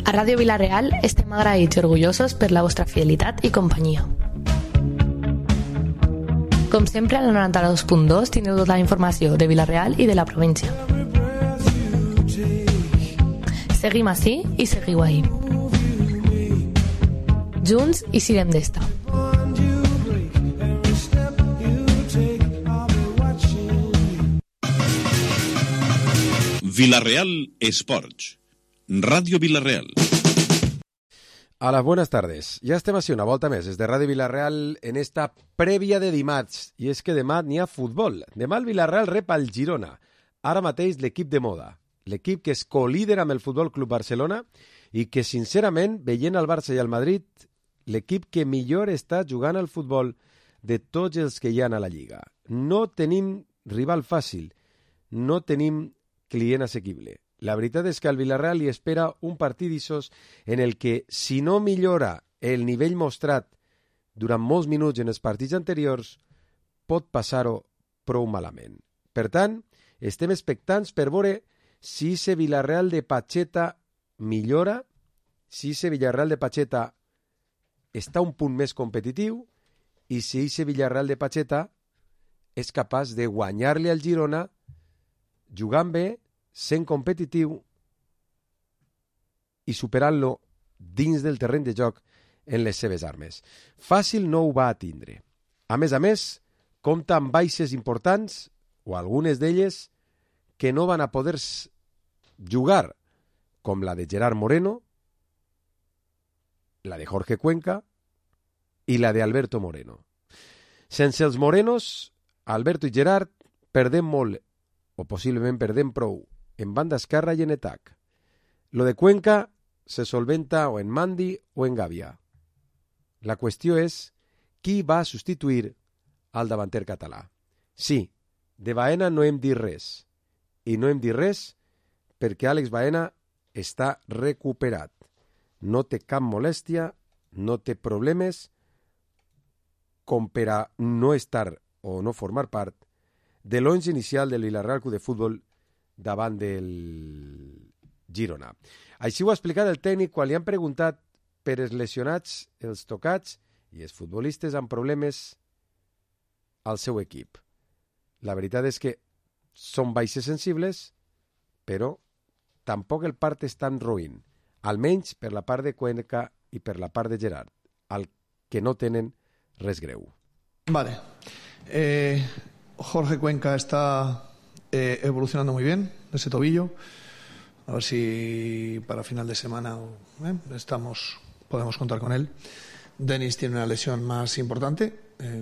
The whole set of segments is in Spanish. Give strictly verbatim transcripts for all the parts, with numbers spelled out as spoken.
A Ràdio Vila-real estem agraïts i orgullosos per la vostra fidelitat i companyia. Com sempre, al noranta-dos punt dos teniu tota la informació de Vila-real i de la província. Seguim ací i seguiu ahí. Junts i sirem d'esta. Vila-real Esports. Radio Vila-real. Hola, buenas tardes. Ja estem així una volta més des de Ràdio Vila-real en esta prèvia de dimarts. I és que demà n'hi ha futbol. Demà el Vila-real rep al Girona. Ara mateix l'equip de moda. L'equip que és co-líder amb el Futbol Club Barcelona i que, sincerament, veient el Barça i el Madrid, l'equip que millor està jugant al futbol de tots els que hi ha a la Lliga. No tenim rival fàcil. No tenim client assequible. La veritat és que al Vila-real li espera un partit d'issos en el que, si no millora el nivell mostrat durant molts minuts en els partits anteriors, pot passar-ho prou malament. Per tant, estem expectants per veure si ese Vila-real de Pacheta millora, si ese Villarreal de Pacheta està un punt més competitiu i si ese Villarreal de Pacheta és capaç de guanyar-li al Girona jugant bé, sent competitiu i superant-lo dins del terreny de joc en les seves armes. Fàcil no ho va a tindre. A més a més, compta amb baixes importants, o algunes d'elles, que no van a poder jugar, com la de Gerard Moreno, la de Jorge Cuenca i la de Alberto Moreno. Sense els Morenos, Alberto i Gerard perdem molt, o possiblement perdem prou, en banda esquerra i en atac. Lo de Cuenca se solventa o en Mandi o en Gavia. La qüestió és qui va substituir al davanter català. Sí, de Baena no hem dit res. I no hem dit res perquè Àlex Baena està recuperat. No té cap molèstia, no té problemes com per a no estar o no formar part de l'onze inicial del Vila-real Club de Futbol davant del Girona. Així ho ha explicat el tècnic quan li han preguntat per els lesionats, els tocats i els futbolistes amb problemes al seu equip. La veritat és que són baixes sensibles, però tampoc el part és tan roïn, almenys per la part de Cuenca i per la part de Gerard, al que no tenen res greu. Vale. Eh, Jorge Cuenca está eh, evolucionando muy bien de ese tobillo. A ver si para final de semana eh, estamos, podemos contar con él. Denis tiene una lesión más importante. Eh,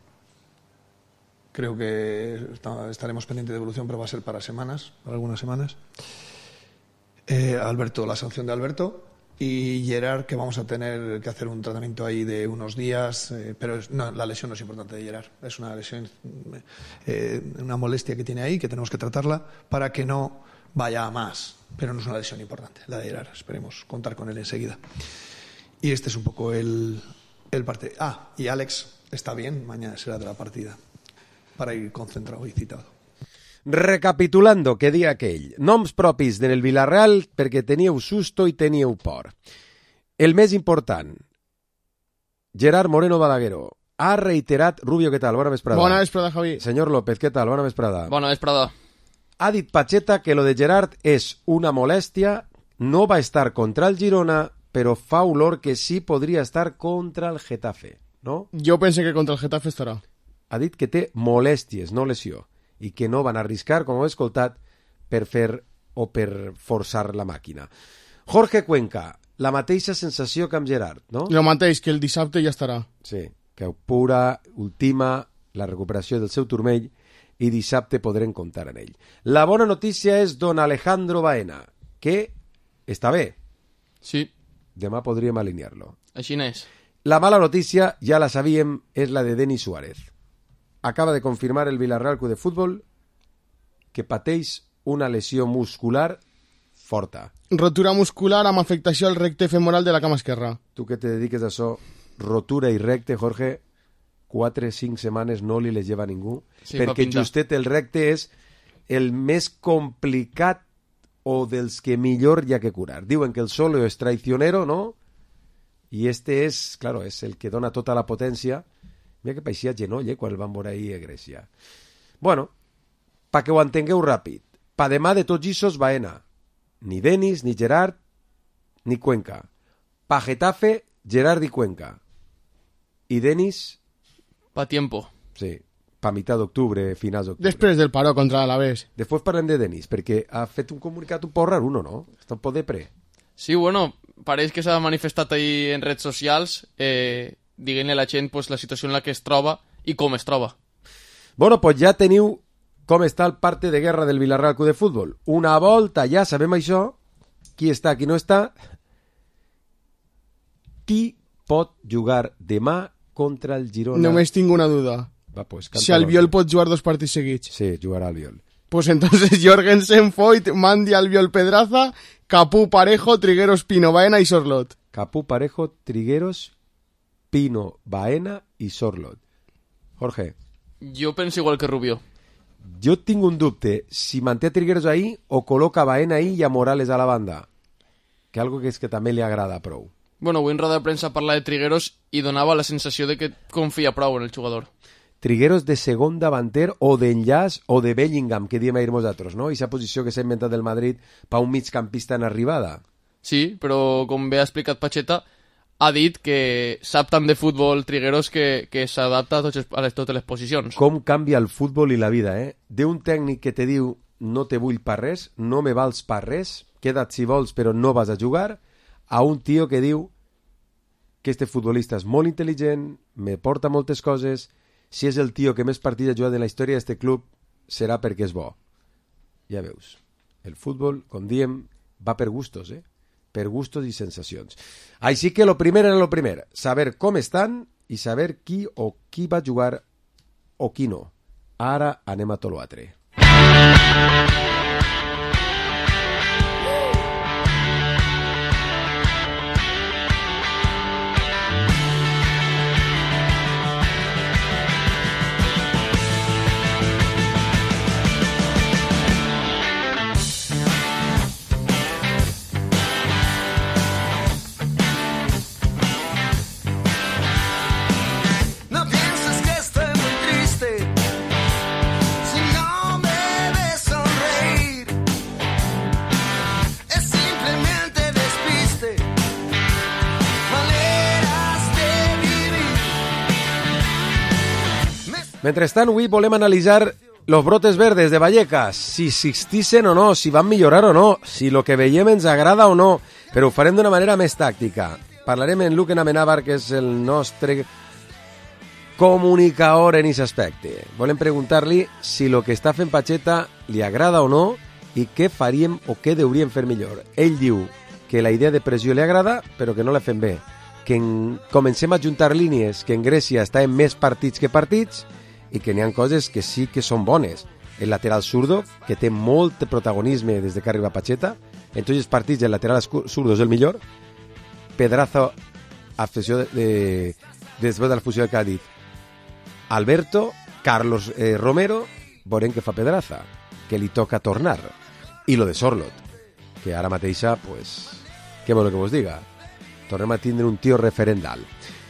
creo que está, estaremos pendientes de evolución, pero va a ser para semanas, para algunas semanas. Eh, Alberto, la sanción de Alberto. Y Gerard, que vamos a tener que hacer un tratamiento ahí de unos días, eh, pero es, no, la lesión no es importante de Gerard, es una lesión, eh, una molestia que tiene ahí, que tenemos que tratarla para que no vaya a más, pero no es una lesión importante, la de Gerard, esperemos contar con él enseguida. Y este es un poco el, el parte. Ah, y Àlex está bien, mañana será de la partida, para ir concentrado y citado. Recapitulando, que dia aquell. Noms propis del Vila-real perquè teníeu susto i teníeu por. El més important, Gerard Moreno Balagueró, ha reiterat... Rubio, què tal? Bona vesprada. Bona vesprada, Javi. Senyor López, què tal? Bona vesprada. Bona vesprada. Ha dit Pacheta que lo de Gerard és una molèstia, no va estar contra el Girona, però fa olor que sí podria estar contra el Getafe, no? Jo pense que contra el Getafe estarà. Ha dit que té molèsties, no lesió, i que no van arriscar, com heu escoltat, per fer o per forçar la màquina. Jorge Cuenca, la mateixa sensació que amb Gerard, no? El mateix, que el dissabte ja estarà. Sí, que pura, ultima la recuperació del seu turmell i dissabte podrem comptar en ell. La bona notícia és don Alejandro Baena, que està bé. Sí. Demà podríem alinear-lo. Així n'és. La mala notícia, ja la sabíem, és la de Denis Suárez. Acaba de confirmar el Vila-real Club de Futbol que pateix una lesió muscular forta. Rotura muscular amb afectació al recte femoral de la cama esquerra. Tu que te dediques a això, rotura i recte, Jorge, quatre, cinc setmanes no li les lleva a ningú, sí, perquè justet el recte és el més complicat o dels que millor hi ha que curar. Diuen que el solo és traicionero, no? I este és, claro, és el que dona tota la potència. Mira que paeixia genoll, eh, quan el van veure ahir a Grècia. Bueno, pa que ho entengueu ràpid. Pa demà de tots ixos Baena. Ni Denis, ni Gerard, ni Cuenca. Pa Getafe, Gerard i Cuenca. I Denis... Pa tiempo. Sí, pa mitad d'octubre, finals d'octubre. Després del paró contra l'Alavés. Després parlem de Denis, perquè ha fet un comunicat un poc raro, no? Està un poc depre. Sí, bueno, pareix que s'ha manifestat ahir en redes socials eh, dient-li a la gent pues, la situació en la que es troba i com es troba. Bueno, pues ja teniu com està el parte de guerra del Villarreal Club de Futbol. Una volta, ja sabem això, qui està, qui no està. Qui pot jugar demà contra el Girona? Només tinc una duda. Va, pues, si Albiol pot jugar dos partits seguits. Sí, jugarà Albiol. Pues entonces Jorgensen, Foyt, Mandi, Albiol, Pedraza, Capú, Parejo, Trigueros, Pino, Baena y Sorlot. Capú, Parejo, Trigueros, Pino, Baena i Sorlot. Jorge. Jo penso igual que Rubio. Jo tinc un dubte, si manté Trigueros ahí o col·loca Baena ahí i a Morales a la banda. Que algo que és que també li agrada prou. Bueno, avui en roda de premsa parla de Trigueros i donava la sensació de que confia prou en el jugador. Trigueros de segon davanter o d'enllaç o de Bellingham, que diem ahir nosaltres, no? Ixa posició que s'ha inventat del Madrid per un migcampista en arribada. Sí, però com bé ha explicat Pacheta, ha dit que sap tant de futbol Trigueros que, que s'adapta a, tots, a les, totes les posicions. Com canvia el futbol i la vida, eh? D'un tècnic que te diu no te vull per res, no me vals per res, queda't si vols però no vas a jugar, a un tio que diu que este futbolista és molt intel·ligent, me porta moltes coses, si és el tio que més partits ha jugat en la història d'aquest club, serà perquè és bo. Ja veus, el futbol, com diem, va per gustos, eh? Per gustos i sensacions. Així que lo primer era lo primer, saber com estan i saber qui o qui va jugar o qui no. Ara anem a tot l'altre. Mentrestant, avui volem analitzar los brotes verdes de Vallecas, si existissin o no, si van millorar o no, si lo que veiem ens agrada o no, però ho farem d'una manera més tàctica. Parlarem amb Luquen Amenábar, que és el nostre comunicador en aquest aspecte. Volem preguntar-li si lo que està fent Pacheta li agrada o no i què faríem o què hauríem fer millor. Ell diu que la idea de pressió li agrada, però que no la fem bé. Que en... comencem a juntar línies, que en Grècia està en més partits que partits, i que n'hi ha coses que sí que són bones. El lateral zurdo, que té molt protagonisme des de que arriba Pacheta, en tots els partits el lateral zurdo és el millor. Pedraza, afecció de, de, després de la fusió de Cádiz. Alberto, Carlos eh, Romero, veurem que fa Pedraza, que li toca tornar. I lo de Sorlot, que ara mateixa, pues, què vol que vos diga? Tornem a tindre un tio referendal.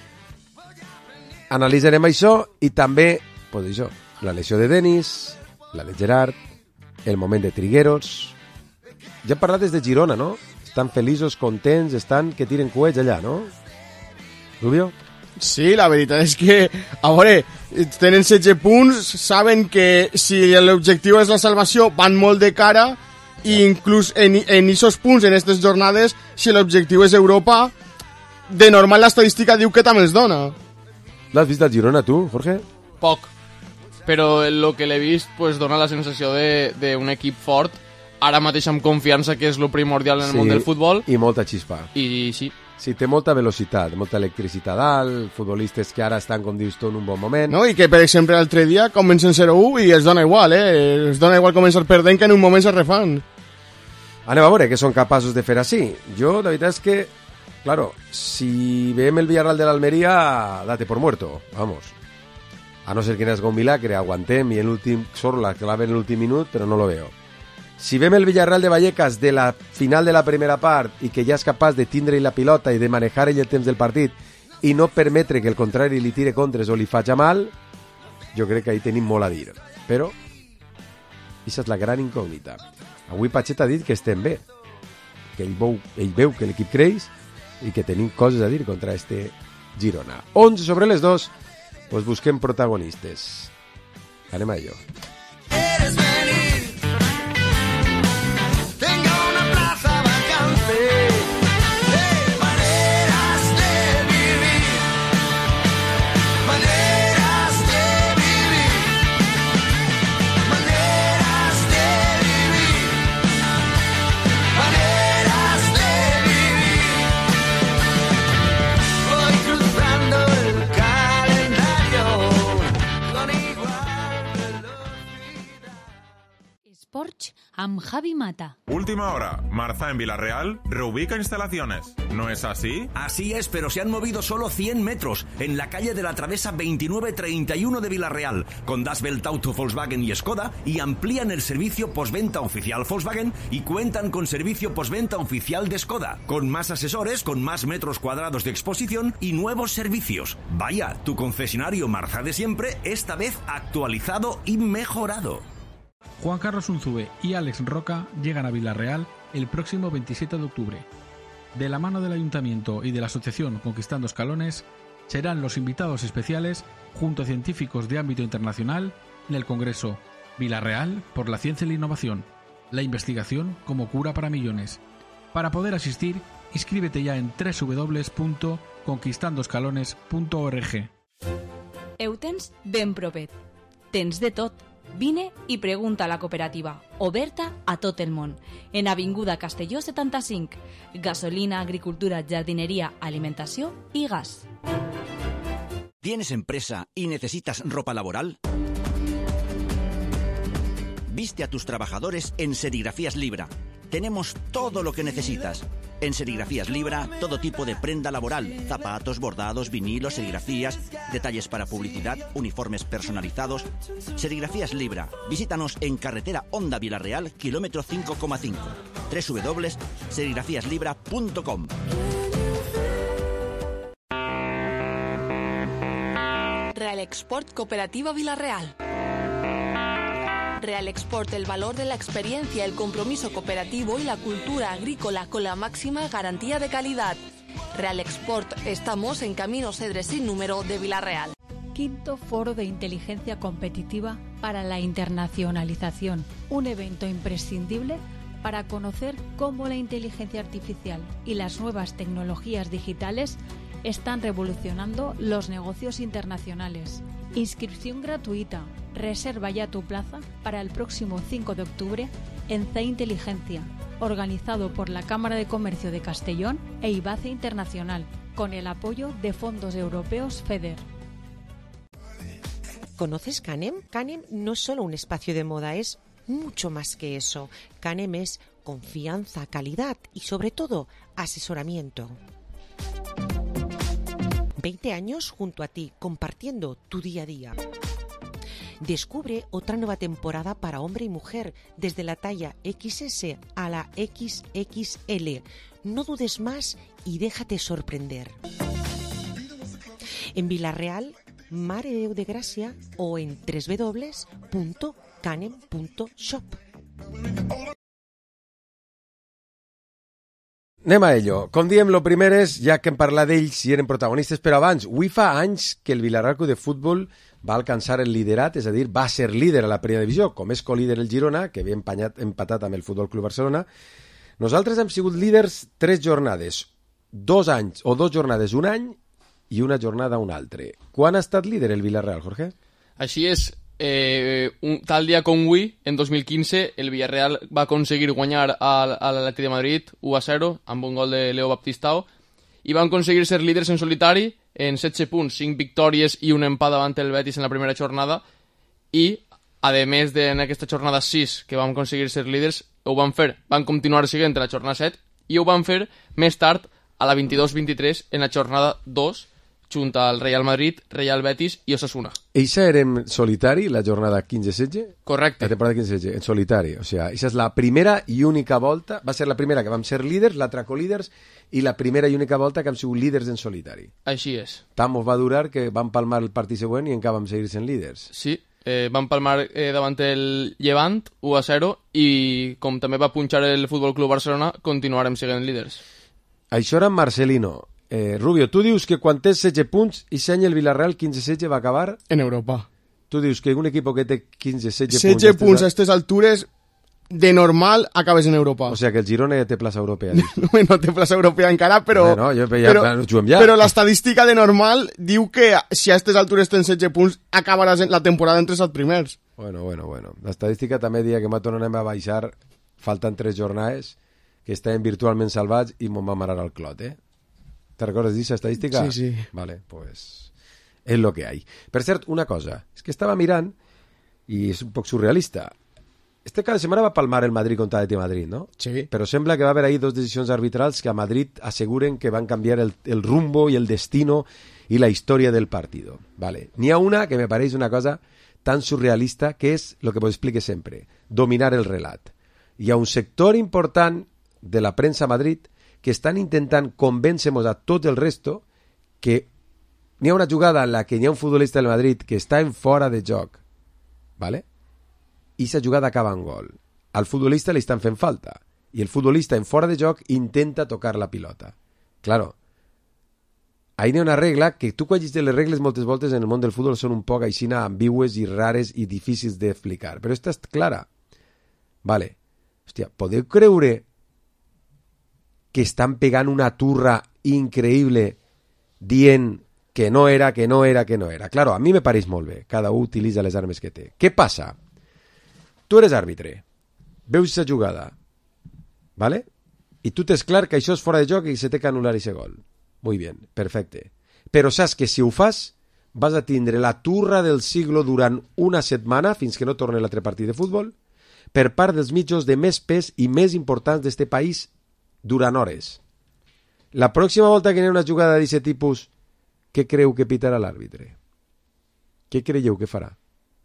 Analitzarem això i també pues això, la lesió de Denis, la de Gerard, el moment de Trigueros. Ja hem parlat des de Girona, no? Estan feliços, contents, estan que tiren coets allà, no? Rubio? Sí, la veritat és que, a veure, tenen setze punts, saben que si l'objectiu és la salvació, van molt de cara, i inclús en aquests punts, en aquestes jornades, si l'objectiu és Europa, de normal l'estadística diu que també els dona. L'has vist al Girona, tu, Jorge? Poc. Però el que l'he vist pues, dona la sensació d'un equip fort, ara mateix amb confiança, que és lo primordial en el sí, món del futbol. I molta xispa. I sí. Sí, té molta velocitat, molta electricitat dalt, futbolistes que ara estan, com dius tu, en un bon moment. No, i que, per exemple, l'altre dia comencen zero u i els dona igual, eh? Els dona igual començar perdent que en un moment se refan. Anem a veure que són capaços de fer així. Jo, la veritat és que, claro, si veiem el Villarreal de l'Almeria, date por muerto, vamos. A no ser que n'has un milagre, aguantem i en l'últim sort la clave en l'últim minut, però no lo veo. Si vem el Villarreal de Vallecas de la final de la primera part i que ja és capaç de tindre la pilota i de manejar ell el temps del partit i no permetre que el contrari li tire contres o li faci mal, jo crec que ahí tenim molt a dir. Però aquesta és la gran incògnita. Avui Pacheta ha dit que estem bé, que ell veu, ell veu que l'equip creix i que tenim coses a dir contra este Girona. onze sobre les dos, pues busquem protagonistes. Anem a ello. Porsche amb Javi Mata. Última hora. Marza en Villarreal reubica instalaciones. ¿No es así? Así es, pero se han movido solo cien metros en la calle de la Travesa veintinueve treinta y uno de Villarreal, con Das Welt Auto Volkswagen y Skoda, y amplían el servicio postventa oficial Volkswagen y cuentan con servicio postventa oficial de Skoda, con más asesores, con más metros cuadrados de exposición y nuevos servicios. Vaya, tu concesionario Marza de siempre, esta vez actualizado y mejorado. Juan Carlos Unzube y Alex Roca llegan a Villarreal el próximo veintisiete de octubre. De la mano del Ayuntamiento y de la Asociación Conquistando Escalones, serán los invitados especiales junto a científicos de ámbito internacional en el Congreso Villarreal por la Ciencia y la Innovación, la investigación como cura para millones. Para poder asistir, inscríbete ya en doble u doble u doble u punto conquistando escalones punto org. Heu tens ben propet. Tens de tot. Vine i pregunta a la cooperativa, oberta a tot el món, en Avinguda Castelló setanta-cinc, gasolina, agricultura, jardinería, alimentació i gas. ¿Tienes empresa y necesitas ropa laboral? Viste a tus trabajadores en Serigrafías Libra. Tenemos todo lo que necesitas. En Serigrafías Libra, todo tipo de prenda laboral, zapatos, bordados, vinilos, serigrafías, detalles para publicidad, uniformes personalizados. Serigrafías Libra. Visítanos en carretera Honda Villarreal, kilómetro cinco coma cinco. doble u doble u doble u punto serigrafías libra punto com. Real Export Cooperativa Villarreal. Real Export, el valor de la experiencia, el compromiso cooperativo y la cultura agrícola con la máxima garantía de calidad. Real Export, estamos en Camino Cedres sin número de Villarreal. Quinto Foro de Inteligencia Competitiva para la Internacionalización, un evento imprescindible para conocer cómo la inteligencia artificial y las nuevas tecnologías digitales están revolucionando los negocios internacionales. Inscripción gratuita. Reserva ya tu plaza para el próximo cinco de octubre en C Inteligencia, organizado por la Cámara de Comercio de Castellón e IBACE Internacional, con el apoyo de fondos europeos FEDER. ¿Conoces Canem? Canem no es solo un espacio de moda, es mucho más que eso. Canem es confianza, calidad y sobre todo asesoramiento. veinte años junto a ti, compartiendo tu día a día. Descubre otra nueva temporada para hombre y mujer, desde la talla equis ese a la equis equis ele. No dudes más y déjate sorprender. En Villarreal, Mare de Déu de Gràcia o en doble u doble u doble u punto canem punto shop. Anem a ello. Com diem, lo primer és, ja que hem parlat d'ells i eren protagonistes, però abans, avui fa anys que el Villarreal Club de Futbol va alcançar el liderat, és a dir, va ser líder a la primera divisió, com és colíder el Girona, que havia empanyat, empatat amb el Futbol Club Barcelona. Nosaltres hem sigut líders tres jornades, dos anys, o dos jornades un any i una jornada un altre. Quan ha estat líder el Villarreal, Jorge? Així és. Eh, un, tal dia com avui, en dos mil quinze, el Villarreal va aconseguir guanyar a, a l'Atlètic de Madrid u a zero amb un gol de Leo Baptistao i van aconseguir ser líders en solitari en setze punts, cinc victòries i un empat davant el Betis en la primera jornada i, a més de en aquesta jornada sis que vam aconseguir ser líders, ho van fer, van continuar siguent a la jornada set i ho van fer més tard a la vint-i-dos vint-i-tres en la jornada dos, junt al Real Madrid, Real Betis i Osasuna. Eixa era en solitari, la jornada quinze setze? Correcte. La temporada quinze setze, en solitari. O sea, eixa és la primera i única volta, va ser la primera que vam ser líders, l'altra colíders, i la primera i única volta que hem sigut líders en solitari. Així és. Tant mos va durar que vam palmar el partit següent i encara vam seguir sent líders. Sí, eh, van palmar eh, davant el Llevant, u a zero, i com també va punxar el Futbol Club Barcelona, continuarem sent líders. Això era Marcelino. Eh, Rubio, tu dius que quan tens setze punts i seny el Villarreal quinze setze va acabar? En Europa. Tu dius que un equip que té quinze setze punts... setze punts a aquestes altures, de normal, acabes en Europa. O sea que el Girona ja té plaça europea. No, no té plaça europea encara, però... Bueno, jo, ja, però, juguem ja. Però l'estadística de normal diu que si a aquestes altures tens setze punts, acabaràs la temporada entre els primers. Bueno, bueno, bueno. L'estadística també dia que m'ha tornat a baixar, falten tres jornades, que estaven virtualment salvats i m'ho va marar al clot, eh? ¿Te recordes de esa estadística? Sí, sí. Vale, pues es lo que hay. Per cert, una cosa, és que estava mirant i és un poc surrealista. Este cada setmana va palmar el Madrid contra el Madrid, ¿no? Sí. Però sembla que va haver ahí dos decisions arbitrals que a Madrid asseguren que van canviar el, el rumbo y el destino y la historia del partido. Vale. N'hi ha una que me pareix una cosa tan surrealista que és lo que vos explique sempre, dominar el relat. Hi ha un sector important de la premsa a Madrid que estan intentant convèncer-nos a tot el resto que n'hi ha una jugada en la que n'hi ha un futbolista del Madrid que està en fora de joc, ¿vale? I aquesta jugada acaba en gol. Al futbolista li estan fent falta i el futbolista en fora de joc intenta tocar la pilota. Claro, ahí n'hi ha una regla que tu quan llegis les regles moltes voltes en el món del futbol són un poc aixina ambigües i rares i difícils d'explicar, però esta és clara. Vale. Hòstia, podeu creure que estan pegant una turra increïble dient que no era, que no era, que no era. Claro, a mi me pareix molt bé. Cada un utilitza les armes que té. Què passa? Tu eres àrbitre. Veus aquesta jugada. ¿Vale? I tu tens clar que això és fora de joc i se té que anul·lar aquest gol. Muy bien, perfecte. Però saps que si ho fas vas a tindre la turra del siglo durant una setmana fins que no torni l'altre partit de futbol per part dels mitjos de més pes i més importants d'este país durant hores. La pròxima volta que hi ha una jugada d'aquest tipus, què creu que pitarà l'àrbitre? Què creieu que farà?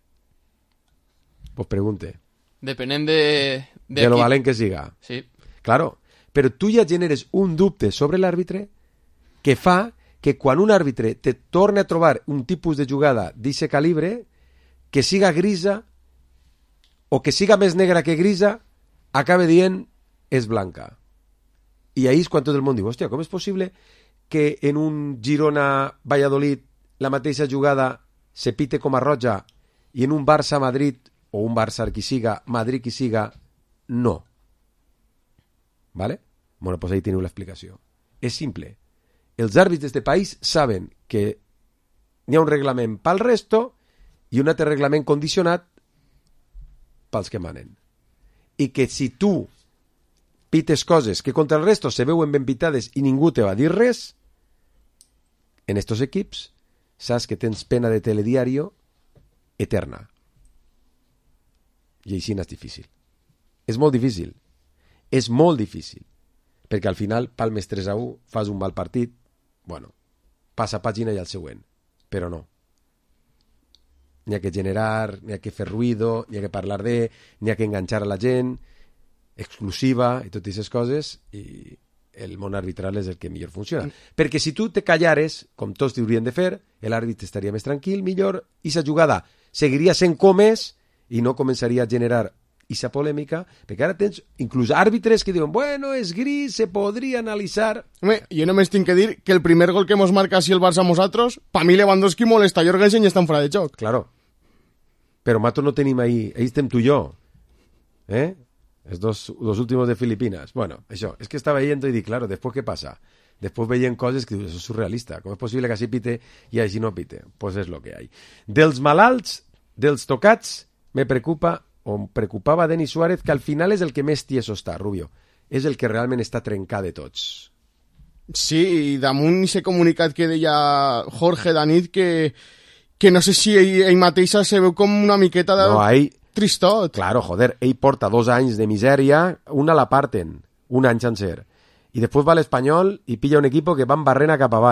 Pues pregunte. Depenent de... De, de lo aquí. valent que siga. Sí. Claro, però tu ja generes un dubte sobre l'àrbitre que fa que quan un àrbitre te torna a trobar un tipus de jugada d'aquest calibre, que siga grisa o que siga més negra que grisa, acabe dient és blanca. I ahí és quan tot el món diu, hòstia, com és possible que en un Girona-Valladolid la mateixa jugada se pite com a roja i en un Barça-Madrid o un Barça qui siga, Madrid qui siga, no. ¿Vale? Bueno, pues ahí teniu l'explicació. És simple. Els àrbitres d'este país saben que n'hi ha un reglament pel resto i un altre reglament condicionat pels que manen. I que si tu pites coses que contra el resto se veuen ben pitades i ningú te va dir res, en estos equips saps que tens pena de telediario eterna. I així no és difícil. És molt difícil. És molt difícil. Perquè al final palmes tres a u, fas un mal partit, bueno, passa pàgina i al següent. Però no. N'hi ha que generar, n'hi ha que fer ruido, n'hi ha que parlar de, n'hi ha que enganxar a la gent, exclusiva i totes aquestes coses, i el món arbitral és el que millor funciona. Mm. Perquè si tu te callares, com tots t'haurien de fer, l'àrbit estaria més tranquil, millor, i la jugada seguiria sent com és i no començaria a generar esa polèmica, perquè ara tens inclús àrbitres que diuen, bueno, és gris, se podria analitzar... Home, jo només tinc que dir que el primer gol que mos marca si el Barça a nosaltres, pa mi Lewandowski molesta a Jorgensen i estan fora de joc. Claro. Però nosaltres no tenim ahí, ahí estem tu i jo. Eh? Els dos, los últimos de Filipinas. Bueno, això, és que estava veient i dic, claro, després què passa? Després veient coses que dius, això és surrealista. Com és possible que així pite i així no pite? Pues és lo que hi ha. Dels malalts, dels tocats, me preocupa o em preocupava Denis Suárez, que al final és el que més tieso està, Rubio. És el que realment està trencat de tots. Sí, i damunt aquest comunicat que deia Jorge Danit, que, que no sé si ell, ell mateixa se veu com una miqueta de... No, ell... Tristot. Claro, joder, ell porta dos anys de misèria, una la parten, un any sencer. I després va a l'Espanyol i pilla un equip que van barrena cap avall.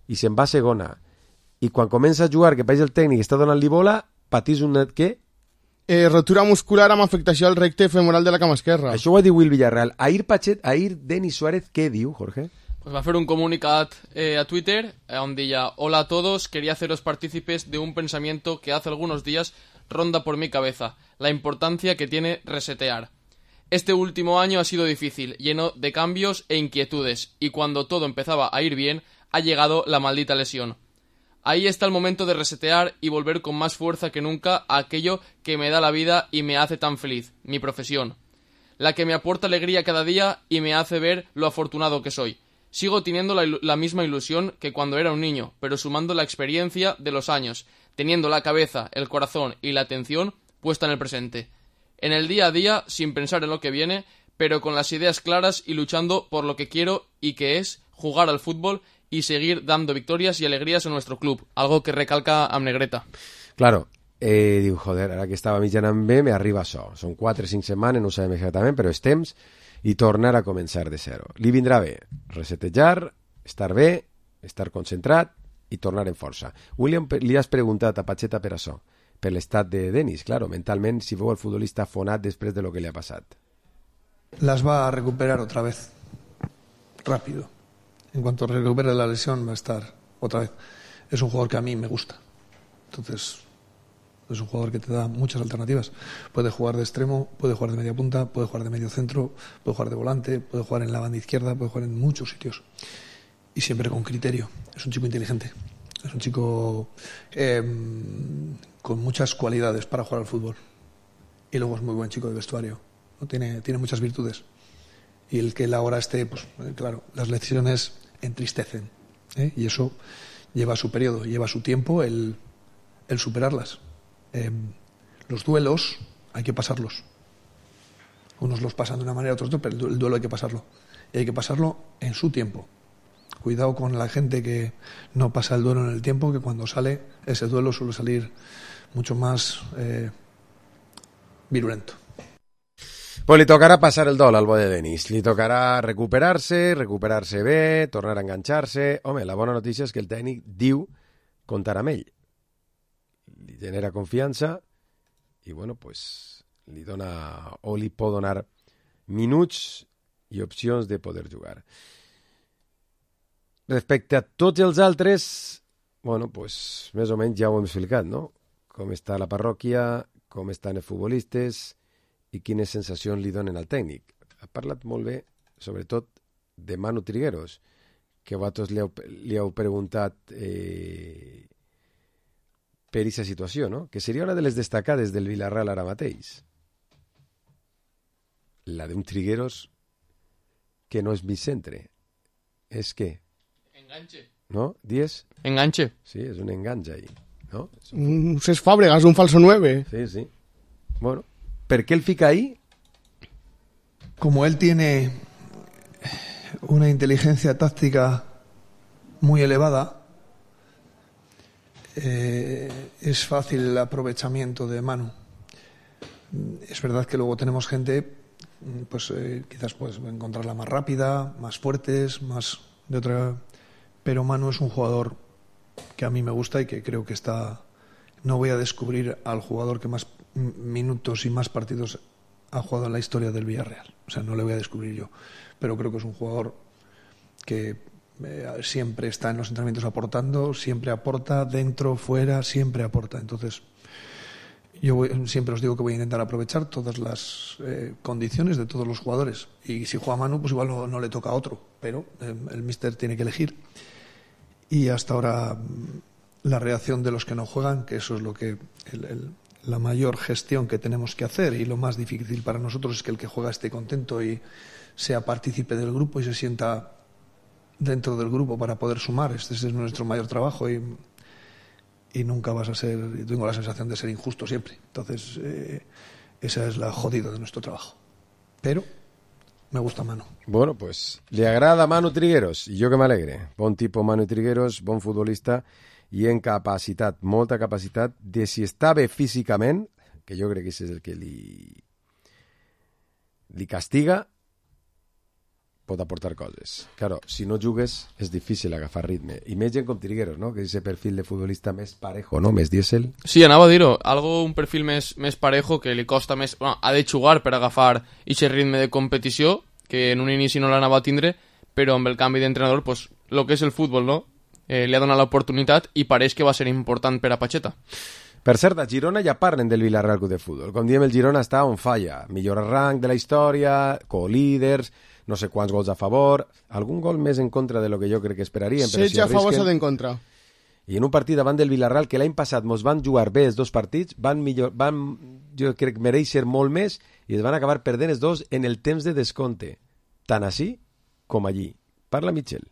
i se'n va a segona. I quan comença a jugar, que país el tècnic està donant-li bola, patís un... què? Eh, rotura muscular amb afectació al recte femoral de la cama esquerra. Això ho ha dit Will Villarreal. Ahir Pachet, ahir Denis Suárez, què diu, Jorge? Pues va a hacer un comunicat eh, a Twitter eh, donde ya, hola a todos, quería haceros partícipes de un pensamiento que hace algunos días ronda por mi cabeza, la importancia que tiene resetear. Este último año ha sido difícil, lleno de cambios e inquietudes, y cuando todo empezaba a ir bien, ha llegado la maldita lesión. Ahí está el momento de resetear y volver con más fuerza que nunca a aquello que me da la vida y me hace tan feliz, mi profesión. La que me aporta alegría cada día y me hace ver lo afortunado que soy. Sigo teniendo la, la misma ilusión que cuando era un niño, pero sumando la experiencia de los años, teniendo la cabeza, el corazón y la atención puesta en el presente. En el día a día, sin pensar en lo que viene, pero con las ideas claras y luchando por lo que quiero y que es jugar al fútbol y seguir dando victorias y alegrías en nuestro club, algo que recalca amb Negreta. Claro, eh, diu, joder, ara que estava mitjanant bé, me arriba això. Són quatre o cinc setmanes, no ho sabem exactament, però és temps i tornar a començar de zero. Li vindrà bé resetejar, estar bé, estar concentrat i tornar en força. William, li has preguntat a Pacheta per això, per l'estat de Denis, claro, mentalment, si veu el futbolista fonat després de lo que li ha passat. Las va a recuperar otra vez, rápido. En cuanto recupere la lesión va a estar otra vez. Es un jugador que a mí me gusta. Entonces, es un jugador que te da muchas alternativas. Puede jugar de extremo, puede jugar de media punta, puede jugar de medio centro, puede jugar de volante, puede jugar en la banda izquierda, puede jugar en muchos sitios. Y siempre con criterio. Es un chico inteligente. Es un chico eh, con muchas cualidades para jugar al fútbol. Y luego es muy buen chico de vestuario, ¿no? Tiene, tiene muchas virtudes. Y el que él ahora esté, pues claro, las lesiones entristecen, ¿eh? Y eso lleva su periodo, lleva su tiempo el, el superarlas. Eh, los duelos hay que pasarlos. Unos los pasan de una manera, otros no, pero el duelo hay que pasarlo. Y hay que pasarlo en su tiempo. Cuidado con la gente que no pasa el duelo en el tiempo, que cuando sale ese duelo suele salir mucho más eh, virulento. Pues li tocarà passar el dol al bo de Denis. Li tocarà recuperar-se, recuperar-se bé, tornar a enganxar-se. Home, la bona notícia és que el tècnic diu comptar amb ell. Li genera confiança i, bueno, pues, li dona o li pot donar minuts i opcions de poder jugar. Respecte a tots els altres, bueno, pues, més o menys ja ho hem explicat, no? Com està la parròquia, com estan els futbolistes i quines sensacions li donen al tècnic. Ha parlat molt bé, sobretot, de Manu Trigueros, que vosaltres li heu, li heu preguntat eh, per aquesta situació, no? Que seria una de les destacades del Villarreal ara mateix. La d'un Trigueros que no és mig centre. És que... Enganche. ¿No? ¿Diez? Enganche. Sí, es un enganche ahí, ¿no? Es un... un Cés Fàbregas, un falso nueve. Sí, sí. Bueno, ¿por qué él fica ahí? Como él tiene una inteligencia táctica muy elevada, eh, es fácil el aprovechamiento de Manu. Es verdad que luego tenemos gente, pues eh, quizás pues encontrarla más rápida, más fuertes, más de otra... Pero Manu es un jugador que a mí me gusta y que creo que está... No voy a descubrir al jugador que más minutos y más partidos ha jugado en la historia del Villarreal. O sea, no le voy a descubrir yo. Pero creo que es un jugador que eh, siempre está en los entrenamientos aportando, siempre aporta, dentro, fuera, siempre aporta. Entonces, yo voy, siempre os digo que voy a intentar aprovechar todas las eh, condiciones de todos los jugadores. Y si juega Manu, pues igual no, no le toca a otro. Pero eh, el míster tiene que elegir. Y hasta ahora la reacción de los que no juegan, que eso es lo que el, el, la mayor gestión que tenemos que hacer, y lo más difícil para nosotros es que el que juega esté contento y sea partícipe del grupo y se sienta dentro del grupo para poder sumar. Este es nuestro mayor trabajo y, y nunca vas a ser, tengo la sensación de ser injusto siempre. Entonces eh, esa es la jodida de nuestro trabajo. Pero me gusta Manu. Bueno, pues le agrada Manu Trigueros i jo que m'alegre. Bon tipus Manu Trigueros, bon futbolista i en capacitat, molta capacitat de si està bé físicament, que jo crec que això és el que li, li castiga, pot aportar coses. Claro, si no jugues és difícil agafar ritme. I més gent com Trigueros, no? Que és ese perfil de futbolista més parejo, no? Més dièsel. Sí, anava a dir-ho. Algo, un perfil més, més parejo, que li costa més... Bueno, ha de jugar per agafar aquest ritme de competició, que en un inici no l'anava a tindre, però amb el canvi d'entrenador, pues, lo que és el futbol, no? Eh, li ha donat l'oportunitat i pareix que va ser important per a Pacheta. Per cert, a Girona ja parlen del Villarreal Club de Futbol. Com diem, el Girona està on falla. Millor rang de la història, co-líders, no sé quants gols a favor, algun gol més en contra de lo que jo crec que esperaríem. setze a favor, set en contra. I en un partit davant del Villarreal, que l'any passat mos van jugar bé els dos partits, van millor, van, jo crec, mereixer molt més i es van acabar perdent els dos en el temps de descompte. Tant així com allí. Parla Michel.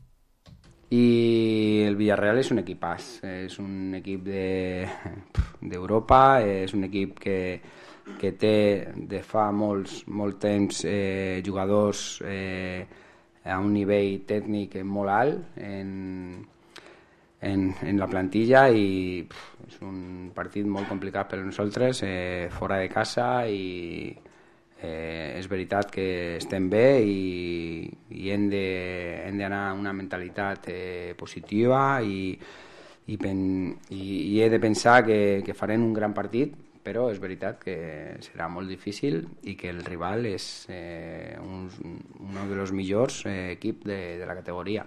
Y el Villarreal es un equipàs, és un equip de d'Europa, és un equip que, que té de fa molts, molt temps eh, jugadors eh, a un nivell tècnic molt alt en, en, en la plantilla i pff, és un partit molt complicat per a nosaltres, eh, fora de casa i Eh, és veritat que estem bé i, i hem d'anar amb una mentalitat eh, positiva i, i, pen, i, i he de pensar que, que farem un gran partit, però és veritat que serà molt difícil i que el rival és eh, un, un dels millors eh, equips de, de la categoria.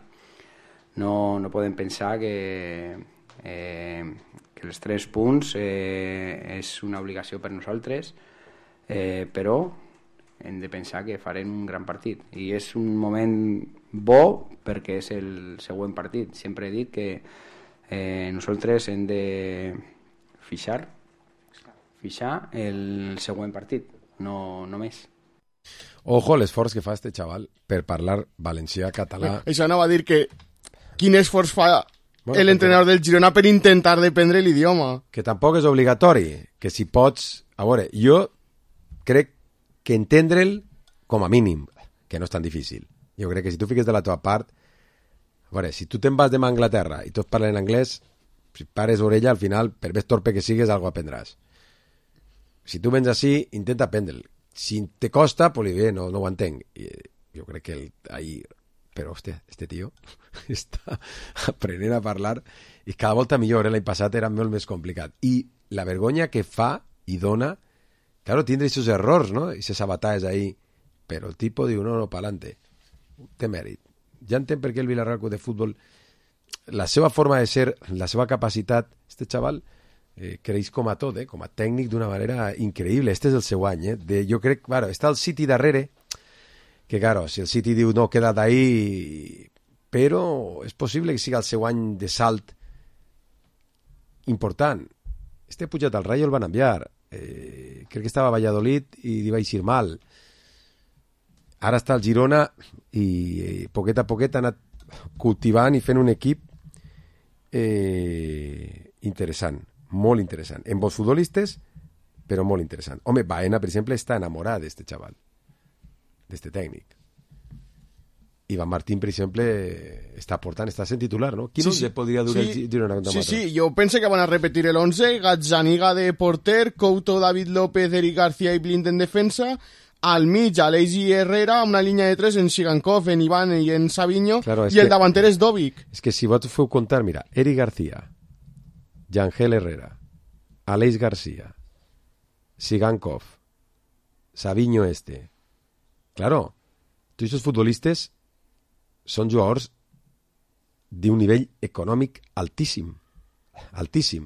No, no podem pensar que, eh, que els tres punts eh, és una obligació per nosaltres, eh, però hem de pensar que farem un gran partit i és un moment bo perquè és el següent partit. Sempre he dit que eh, nosaltres hem de fixar fixar el següent partit, no, no més. Ojo l'esforç que fa este xaval per parlar valencià, català. Això anava a dir que quin esforç fa bueno, l'entrenador del Girona per intentar d'aprendre l'idioma. Que tampoc és obligatori, que si pots... A veure, jo crec que entendre'l com a mínim, que no és tan difícil. Jo crec que si tu fiques de la teva part, a veure, si tu te'n vas demà a Anglaterra i tots parlen anglès, si pares orella, al final, per més torpe que sigues, algo aprendràs. Si tu vens així, intenta aprendre'l. Si te costa, pues bé, no, no ho entenc. I jo crec que el, ahí... Però, hòstia, este tio està aprenent a parlar i cada volta millor, eh? L'any passat era molt més complicat. I la vergonya que fa i dona... Claro, tindre esos errors, ¿no? I se sabatades ahí. Però el tipo diu, no, no, pa'lante. Té mèrit. Ja entenc per què el Villarreal Club de Futbol, la seva forma de ser, la seva capacitat, este xaval eh, creix com a tot, eh? Com a tècnic d'una manera increïble. Este és el seu any, eh? De, jo crec, claro, està el City darrere, que claro, si el City diu no, queda d'ahí, però és possible que siga el seu any de salt important. Este pujat al Rayo el van enviar. Eh, crec que estava a Valladolid i li va eixir mal. Ara està al Girona i eh, poquet a poquet ha anat cultivant i fent un equip eh, interessant, molt interessant, en bons futbolistes, però molt interessant. Home, Baena, per exemple, està enamorat d'este xaval, d'este tècnic. Iván Martín, per exemple, està portant, està sent titular, no? Quin sí, sí. podria durar sí, el Girona contra Sí, sí, jo pense que van a repetir el once, Gazzaniga de porter, Couto, David López, Eric García i Blind en defensa, al mig, Aleix i Herrera, amb una línia de tres en Sigankov, en Iván i en Savinho, claro, i el que, davanter és Dovic. És que si vos feu comptar, mira, Eric García, Yangel Herrera, Aleix García, Sigankov, Savinho este. Claro, tots aquests futbolistes són jugadors d'un nivell econòmic altíssim. Altíssim.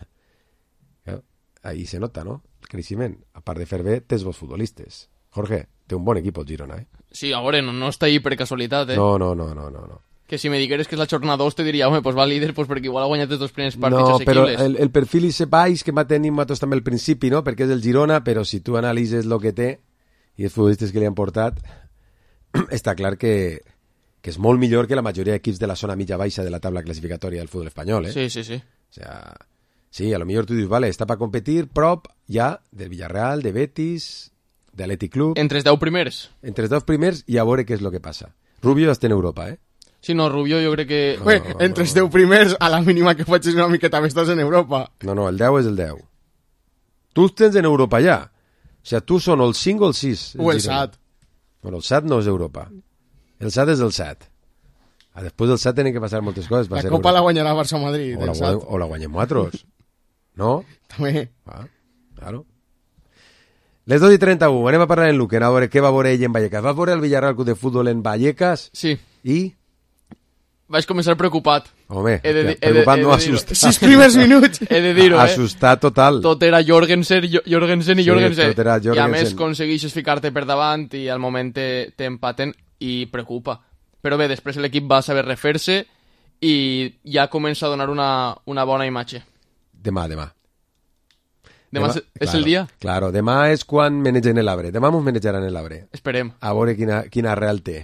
Ahí se nota, ¿no? El creixement. A part de fer bé, tens bons futbolistes. Jorge, té un bon equip el Girona, eh? Sí, a veure, no, no està ahí per casualitat, eh? No, no, no, no, no. no. Que si me digueres que és la jornada dos, te diria, home, pues va líder, pues perquè igual ha guanyat els dos primers partits no, assequibles. No, però el, el perfil i se baix que va tenir nosaltres també al principi, no? Perquè és el Girona, però si tu analitzes el que té i els futbolistes que li han portat, està clar que que és molt millor que la majoria d'equips de la zona mitja-baixa de la tabla classificatòria del futbol espanyol, eh? Sí, sí, sí. O sea, sí, a lo millor tu dius, vale, està per competir prop ja del Villarreal, de Betis, de Athletic Club... Entre els deu primers. Entre els deu primers i a veure què és el que passa. Rubio està en Europa, eh? Sí, no, Rubio jo crec que... No, Bé, no, entre els deu primers, a la mínima que facis una miqueta més estàs en Europa. No, no, el deu és el deu. Tu els tens en Europa ja. O sea, tu són el cinc o el sis. O el set. Bueno, el set no és Europa. El S A T és el S A T. Ah, després del S A T tenen que passar moltes coses. La Copa la guanyarà Barça-Madrid. O, la, o la guanyem nosaltres. No? També. Ah, claro. Les dos i trenta-u, anem a parlar en Luquen, a veure què va veure ell en Vallecas. Va veure el Villarreal Club de Futbol en Vallecas? Sí. I? Vaig començar preocupat. Home, he de, he preocupat de, no he de assustat. Sis primers minuts. He de dir-ho, eh? Assustat total. Tot era Jorgensen, Jorgensen i Sí, Jorgensen. tot era Jorgensen. I a més aconsegueixes ficar-te per davant i al moment t'empaten i preocupa. Però bé, després l'equip va saber refer-se i ja comença a donar una, una bona imatge. Demà, demà. Demà, demà és claro, el dia? Claro, demà és quan menegen l'arbre. Demà mos menejaran l'arbre. Esperem. A veure quina, quina real té.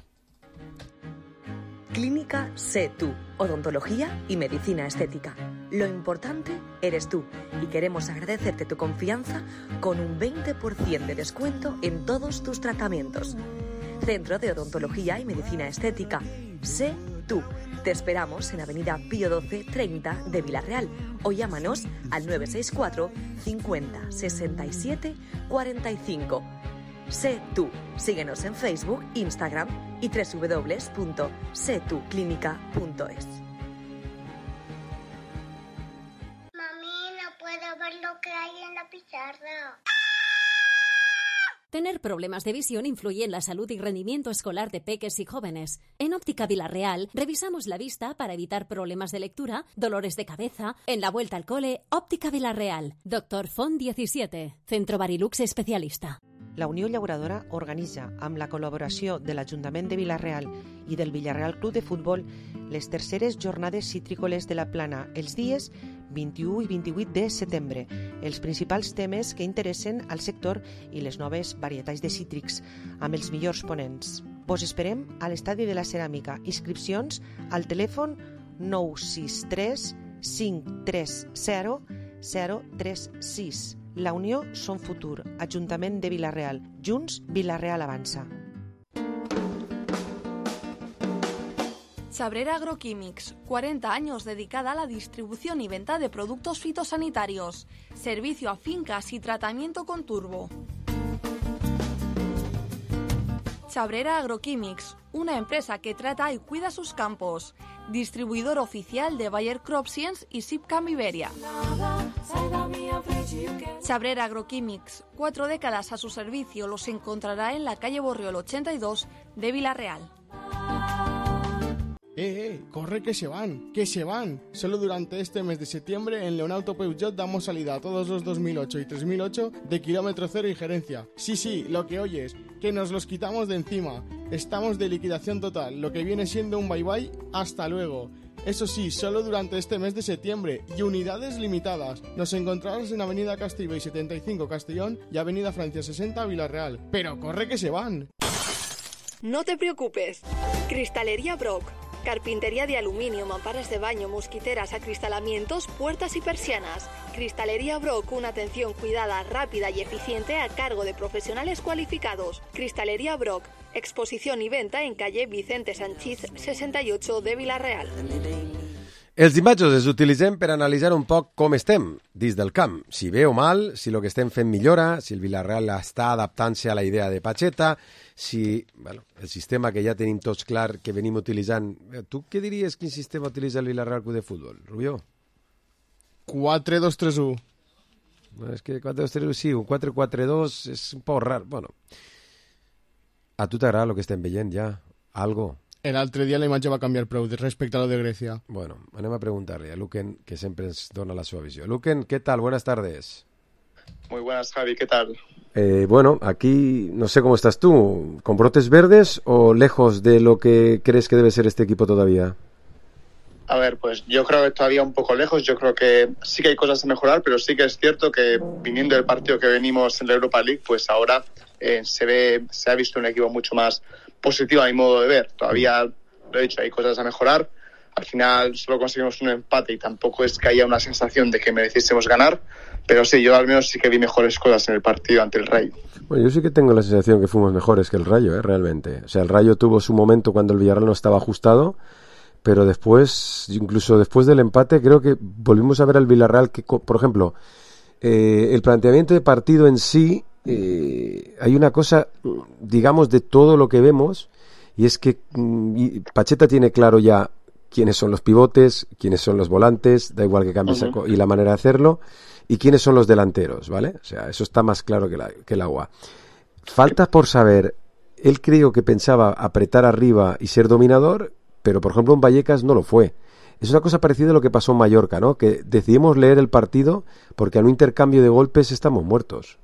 Clínica Sé Tú, odontología y medicina estética. Lo importante eres tú y queremos agradecerte tu confianza con un veinte por ciento de descuento en todos tus tratamientos. Centro de Odontología y Medicina Estética. Sé Tú. Te esperamos en Avenida Pío doce treinta de Villarreal o llámanos al nueve seis cuatro cincuenta sesenta y siete cuarenta y cinco. Sé Tú. Síguenos en Facebook, Instagram y doble u doble u doble u punto sé tú clínica punto es. Mami, no puedo ver lo que hay en la pizarra. Tener problemas de visión influye en la salud y rendimiento escolar de peques y jóvenes. En Óptica Villarreal revisamos la vista para evitar problemas de lectura, dolores de cabeza. En la vuelta al cole, Óptica Villarreal. Doctor Font diecisiete, Centro Barilux especialista. La Unió Llauradora organitza, amb la col·laboració de l'Ajuntament de Vila-real i del Villarreal Club de Futbol, les terceres jornades citrícoles de la Plana, els dies vint-i-u i vint-i-vuit de setembre. Els principals temes que interessen al sector i les noves varietats de cítrics, amb els millors ponents. Vos esperem a l'Estadi de la Ceràmica. Inscripcions al telèfon nou sis tres cinc tres zero zero tres sis. La Unió som futur. Ajuntament de Vila-real. Junts, Vila-real avança. Chabrera Agroquímics, cuarenta años dedicada a la distribución y venta de productos fitosanitarios. Servicio a fincas y tratamiento con turbo. Chabrera Agroquímics, una empresa que trata y cuida sus campos. Distribuidor oficial de Bayer Crop Science y Sipcam Iberia. Chabrera Agroquímics, cuatro décadas a su servicio, los encontrará en la calle Borriol ochenta y dos de Vila-real. Eh, eh, corre que se van, que se van. Solo durante este mes de septiembre en Leonauto Peugeot damos salida a todos los dos mil ocho y tres mil ocho de kilómetro cero y gerencia. Sí, sí, lo que oyes, que nos los quitamos de encima. Estamos de liquidación total, lo que viene siendo un bye bye, hasta luego. Eso sí, solo durante este mes de septiembre y unidades limitadas. Nos encontrarás en Avenida Castillo y setenta y cinco Castellón y Avenida Francia sesenta Vila-real. Pero corre que se van. No te preocupes. Cristalería Brock. Carpintería de aluminio, mamparas de baño, mosquiteras, acristalamientos, puertas y persianas. Cristalería Brock, una atención cuidada, rápida y eficiente a cargo de profesionales cualificados. Cristalería Brock, exposición y venta en calle Vicente Sanchís sesenta y ocho de Vila-real. Els imatges els utilitzem per analitzar un poc com estem dins del camp, si bé o mal, si el que estem fent millora, si el Villarreal està adaptant-se a la idea de Pacheta, si bueno, el sistema que ja tenim tots clar que venim utilitzant. Tu què diries quin sistema utilitza el Villarreal Club de Futbol, Rubió? quatre dos tres u. No, és que quatre dos tres u sí, un quatre quatre dos és un poc rar. Bueno, a tu t'agrada el que estem veient ja? Algo? L'altre dia la imatge va canviar prou respecte a lo de Grecia. Bueno, anem a preguntar-li a Luquen, que sempre ens dona la seva visió. Luquen, ¿qué tal? Buenas tardes. Muy buenas, Javi, ¿qué tal? Eh, bueno, aquí no sé cómo estás tú, ¿con brotes verdes o lejos de lo que crees que debe ser este equipo todavía? A ver, pues yo creo que todavía un poco lejos, yo creo que sí que hay cosas a mejorar, pero sí que es cierto que viniendo del partido que venimos en la Europa League, pues ahora eh, se ve, se ha visto un equipo mucho más positivo a mi modo de ver. Todavía, lo he dicho, hay cosas a mejorar. Al final solo conseguimos un empate y tampoco es que haya una sensación de que mereciésemos ganar, pero sí, yo al menos sí que vi mejores cosas en el partido ante el Rayo. Bueno, yo sí que tengo la sensación que fuimos mejores que el Rayo, ¿eh? Realmente. O sea, el Rayo tuvo su momento cuando el Villarreal no estaba ajustado, pero después, incluso después del empate, creo que volvimos a ver al Villarreal que, por ejemplo, eh, el planteamiento de partido en sí, eh, hay una cosa, digamos, de todo lo que vemos, y es que mm, Pacheta tiene claro ya quiénes son los pivotes, quiénes son los volantes, da igual que cambie uh-huh. esa, y la manera de hacerlo, y quiénes son los delanteros, ¿vale? O sea, eso está más claro que, la, que el agua. Falta por saber, él creo que pensaba apretar arriba y ser dominador, pero por ejemplo en Vallecas no lo fue. Es una cosa parecida a lo que pasó en Mallorca, ¿no? Que decidimos leer el partido porque a un intercambio de golpes estamos muertos.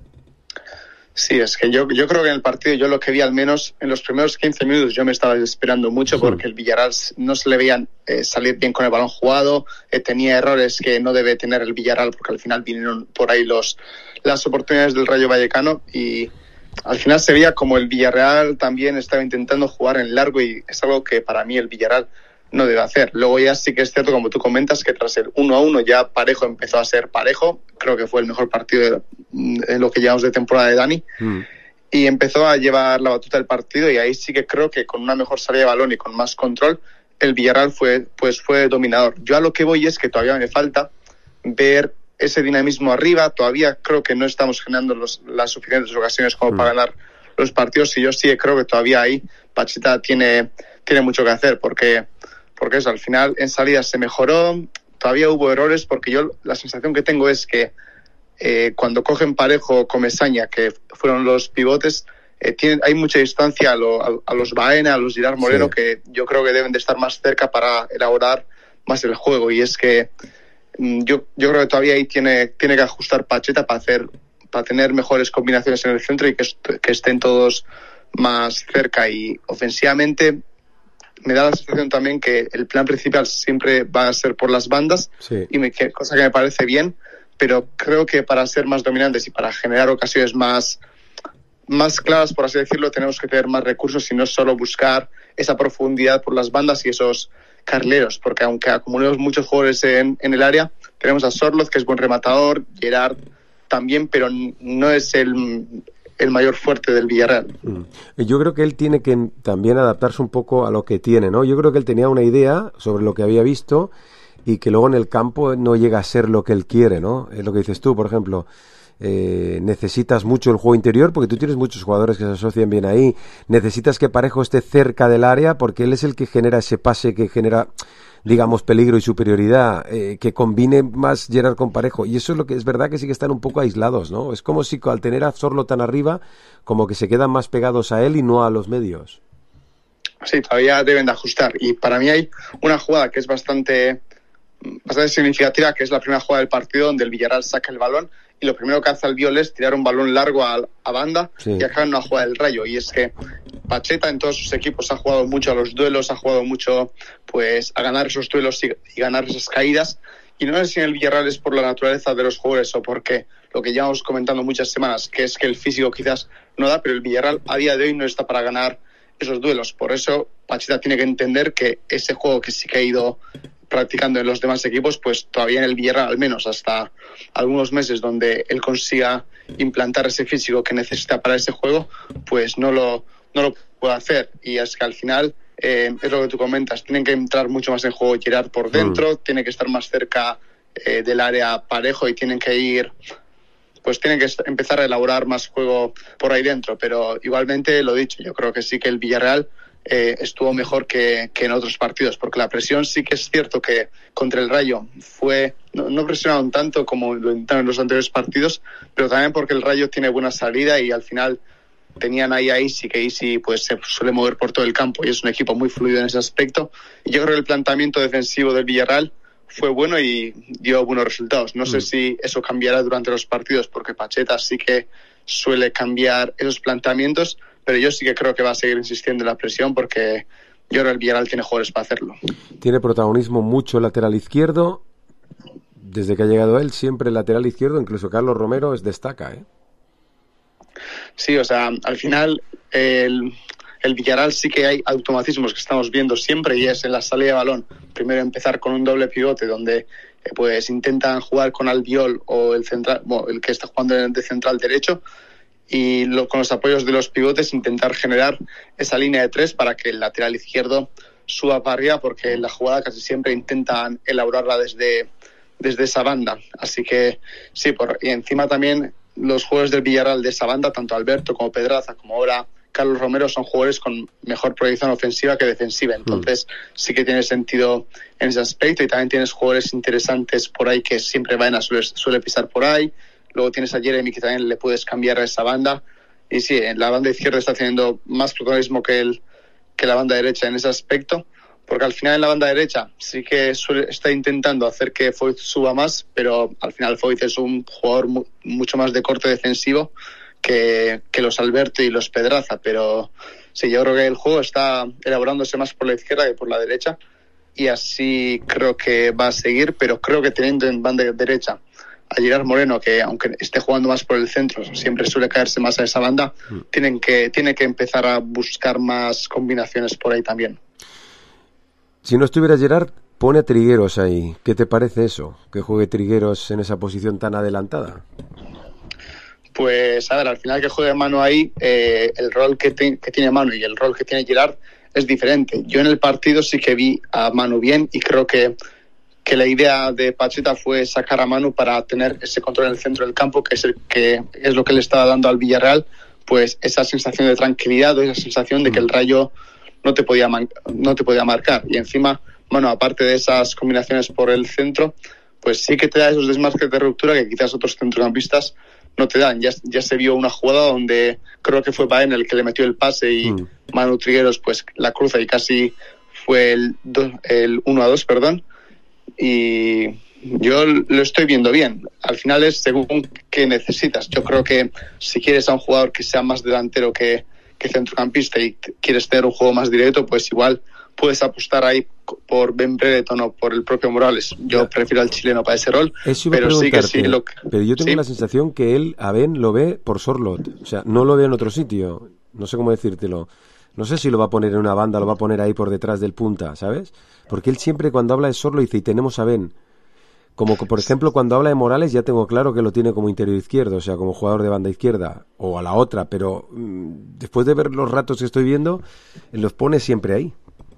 Sí, es que yo, yo creo que en el partido, yo lo que vi al menos en los primeros quince minutos, yo me estaba desesperando mucho sí. porque el Villarreal no se le veían eh, salir bien con el balón jugado, eh, tenía errores que no debe tener el Villarreal porque al final vinieron por ahí los las oportunidades del Rayo Vallecano y al final se veía como el Villarreal también estaba intentando jugar en largo y es algo que para mí el Villarreal no debe hacer. Luego ya sí que es cierto, como tú comentas, que tras el uno a uno ya Parejo empezó a ser parejo. Creo que fue el mejor partido en lo que llevamos de temporada de Dani. Mm. Y empezó a llevar la batuta del partido y ahí sí que creo que con una mejor salida de balón y con más control, el Villarreal fue, pues fue dominador. Yo a lo que voy es que todavía me falta ver ese dinamismo arriba. Todavía creo que no estamos generando los, las suficientes ocasiones como mm. para ganar los partidos y yo sí creo que todavía ahí Pacheta tiene, tiene mucho que hacer porque... porque eso, al final en salida se mejoró, todavía hubo errores, porque yo la sensación que tengo es que eh, cuando cogen Parejo o Comesaña, que fueron los pivotes, eh, tienen, hay mucha distancia a, lo, a, a los Baena, a los Gerard Moreno, sí. que yo creo que deben de estar más cerca para elaborar más el juego, y es que mm, yo, yo creo que todavía ahí tiene, tiene que ajustar Pacheta para hacer, para tener mejores combinaciones en el centro y que, est- que estén todos más cerca, y ofensivamente me da la sensación también que el plan principal siempre va a ser por las bandas, sí. y me, que, cosa que me parece bien, pero creo que para ser más dominantes y para generar ocasiones más, más claras, por así decirlo, tenemos que tener más recursos y no solo buscar esa profundidad por las bandas y esos carrileros, porque aunque acumulemos muchos jugadores en, en el área, tenemos a Sorloz, que es buen rematador, Gerard también, pero no es el... el mayor fuerte del Villarreal. Yo creo que él tiene que también adaptarse un poco a lo que tiene, ¿no? Yo creo que él tenía una idea sobre lo que había visto y que luego en el campo no llega a ser lo que él quiere, ¿no? Es lo que dices tú, por ejemplo, eh, necesitas mucho el juego interior porque tú tienes muchos jugadores que se asocian bien ahí, necesitas que Parejo esté cerca del área porque él es el que genera ese pase que genera, digamos, peligro y superioridad, eh, que combine más Gerard con Parejo, y eso es lo que es verdad que sí que están un poco aislados, ¿no? Es como si al tener a Sorlo tan arriba, como que se quedan más pegados a él y no a los medios. Sí, todavía deben de ajustar, y para mí hay una jugada que es bastante, bastante significativa, que es la primera jugada del partido donde el Villarreal saca el balón y lo primero que hace el Viol es tirar un balón largo a, a banda, sí. y acaba en una jugada del Rayo, y es que Pacheta en todos sus equipos ha jugado mucho a los duelos, ha jugado mucho pues a ganar esos duelos y, y ganar esas caídas, y no sé si en el Villarreal es por la naturaleza de los jugadores o porque lo que llevamos comentando muchas semanas, que es que el físico quizás no da, pero el Villarreal a día de hoy no está para ganar esos duelos. Por eso Pacheta tiene que entender que ese juego que sí que ha ido practicando en los demás equipos, pues todavía en el Villarreal, al menos hasta algunos meses donde él consiga implantar ese físico que necesita para ese juego, pues no lo, no lo puede hacer. Y es que al final, eh, es lo que tú comentas, tienen que entrar mucho más en juego Gerard por dentro, mm. tiene que estar más cerca eh, del área Parejo y tienen que ir, pues tienen que empezar a elaborar más juego por ahí dentro. Pero igualmente, lo dicho, yo creo que sí que el Villarreal Eh, estuvo mejor que, que en otros partidos, porque la presión sí que es cierto que contra el Rayo fue no, no presionaron tanto como lo intentaron en los anteriores partidos, pero también porque el Rayo tiene buena salida y al final tenían ahí a Isi, que Isi pues se suele mover por todo el campo y es un equipo muy fluido en ese aspecto, y yo creo que el planteamiento defensivo del Villarreal fue bueno y dio buenos resultados. No mm. sé si eso cambiará durante los partidos, porque Pacheta sí que suele cambiar esos planteamientos, pero yo sí que creo que va a seguir insistiendo en la presión porque yo creo que el Villarreal tiene jugadores para hacerlo. Tiene protagonismo mucho el lateral izquierdo. Desde que ha llegado él, siempre el lateral izquierdo, incluso Carlos Romero, es destaca, ¿eh? Sí, o sea, al final el, el Villarreal sí que hay automatismos que estamos viendo siempre, y es en la salida de balón. Primero empezar con un doble pivote donde eh, pues intentan jugar con Albiol o el central, bueno, el que está jugando de central derecho, y lo, con los apoyos de los pivotes intentar generar esa línea de tres para que el lateral izquierdo suba para arriba, porque la jugada casi siempre intentan elaborarla desde, desde esa banda. Así que sí, por, y encima también los jugadores del Villarreal de esa banda, tanto Alberto como Pedraza, como ahora Carlos Romero son jugadores con mejor proyección ofensiva que defensiva, entonces mm. sí que tiene sentido en ese aspecto, y también tienes jugadores interesantes por ahí que siempre Baena suele, suele pisar por ahí. Luego tienes a Jeremy, que también le puedes cambiar a esa banda, y sí, en la banda izquierda está teniendo más protagonismo que, el, que la banda derecha en ese aspecto, porque al final en la banda derecha sí que suele, está intentando hacer que Foyth suba más, pero al final Foyth es un jugador mu, mucho más de corte defensivo que, que los Alberto y los Pedraza, pero sí, yo creo que el juego está elaborándose más por la izquierda que por la derecha, y así creo que va a seguir, pero creo que teniendo en banda derecha a Gerard Moreno, que aunque esté jugando más por el centro, siempre suele caerse más a esa banda, mm. tienen que, tiene que empezar a buscar más combinaciones por ahí también. Si no estuviera Gerard, pone a Trigueros ahí. ¿Qué te parece eso? Que juegue Trigueros en esa posición tan adelantada. Pues, a ver, al final que juegue Manu ahí, eh, el rol que, te, que tiene Manu y el rol que tiene Gerard es diferente. Yo en el partido sí que vi a Manu bien, y creo que, que la idea de Pacheta fue sacar a Manu para tener ese control en el centro del campo, que es, el, que es lo que le estaba dando al Villarreal, pues esa sensación de tranquilidad o esa sensación de que el Rayo no te podía man- no te podía marcar. Y encima, bueno, aparte de esas combinaciones por el centro, pues sí que te da esos desmarques de ruptura que quizás otros centrocampistas no te dan. Ya, ya se vio una jugada donde creo que fue Baena el que le metió el pase y mm. Manu Trigueros pues la cruza y casi fue el, do, el uno a dos, perdón. Y yo lo estoy viendo bien. Al final es según qué necesitas. Yo creo que si quieres a un jugador que sea más delantero que que centrocampista y quieres tener un juego más directo, pues igual puedes apostar ahí por Ben Brereton o por el propio Morales. Yo prefiero al chileno para ese rol, pero sí que sí. Lo que, pero yo tengo ¿sí? la sensación que él a Ben lo ve por Sorlot, o sea, no lo ve en otro sitio. No sé cómo decírtelo. No sé si lo va a poner en una banda, lo va a poner ahí por detrás del punta, ¿sabes? Porque él siempre cuando habla de Sorlot dice, y tenemos a Ben. Como por ejemplo cuando habla de Morales ya tengo claro que lo tiene como interior izquierdo, o sea, como jugador de banda izquierda, o a la otra, pero mmm, después de ver los ratos que estoy viendo, los pone siempre ahí.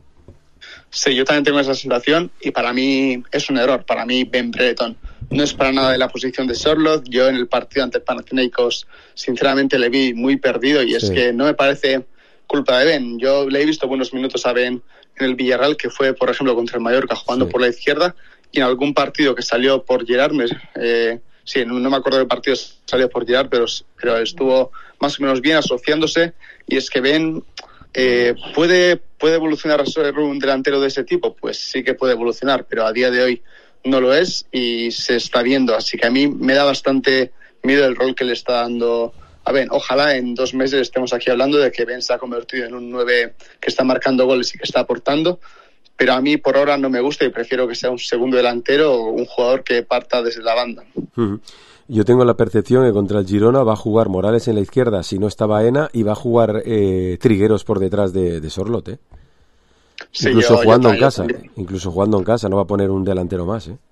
Sí, yo también tengo esa sensación, y para mí es un error. Para mí Ben Brereton no es para nada de la posición de Sorlot. Yo en el partido ante Panathinaikos sinceramente le vi muy perdido, y es sí. que no me parece culpa de Ben. Yo le he visto buenos minutos a Ben en el Villarreal, que fue por ejemplo contra el Mallorca jugando sí. por la izquierda, y en algún partido que salió por Gerard, me, eh, sí, no, no me acuerdo del partido salió por Gerard, pero, pero estuvo más o menos bien asociándose, y es que Ben eh, puede, puede evolucionar a ser un delantero de ese tipo, pues sí que puede evolucionar, pero a día de hoy no lo es y se está viendo, así que a mí me da bastante miedo el rol que le está dando a Ben. Ojalá en dos meses estemos aquí hablando de que Ben se ha convertido en un nueve que está marcando goles y que está aportando, pero a mí por ahora no me gusta y prefiero que sea un segundo delantero o un jugador que parta desde la banda. Uh-huh. Yo tengo la percepción que contra el Girona va a jugar Morales en la izquierda si no está Baena, y va a jugar eh, Trigueros por detrás de, de Sorlot, ¿eh? Sí, incluso yo, jugando yo, en yo, casa, yo incluso jugando en casa no va a poner un delantero más, ¿eh?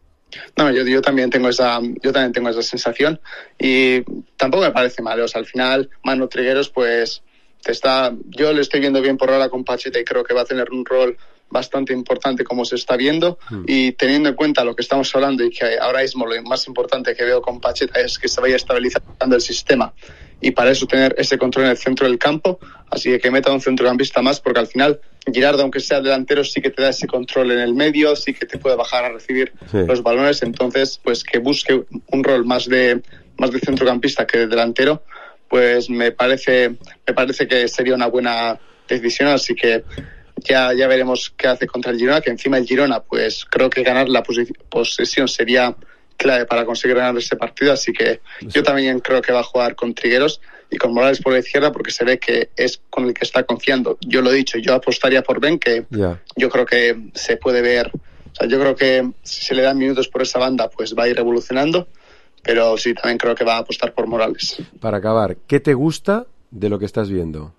No, yo, yo también tengo esa, yo también tengo esa sensación, y tampoco me parece mal. O sea, al final Manu Trigueros, pues te está, yo le estoy viendo bien por ahora con Pacheta y creo que va a tener un rol bastante importante como se está viendo, mm. y teniendo en cuenta lo que estamos hablando y que ahora mismo lo más importante que veo con Pacheta es que se vaya estabilizando el sistema, y para eso tener ese control en el centro del campo, así que que meta un centrocampista más, porque al final Girard, aunque sea delantero, sí que te da ese control en el medio, sí que te puede bajar a recibir sí. los balones, entonces pues que busque un rol más de más de centrocampista que de delantero, pues me parece me parece que sería una buena decisión, así que Ya, ya veremos qué hace contra el Girona, que encima el Girona, pues creo que ganar la posi- posesión sería clave para conseguir ganar ese partido, así que sí. yo también creo que va a jugar con Trigueros y con Morales por la izquierda, porque se ve que es con el que está confiando. Yo lo he dicho, yo apostaría por Ben, que yeah. yo creo que se puede ver, o sea, yo creo que si se le dan minutos por esa banda, pues va a ir evolucionando, pero sí, también creo que va a apostar por Morales. Para acabar, ¿qué te gusta de lo que estás viendo?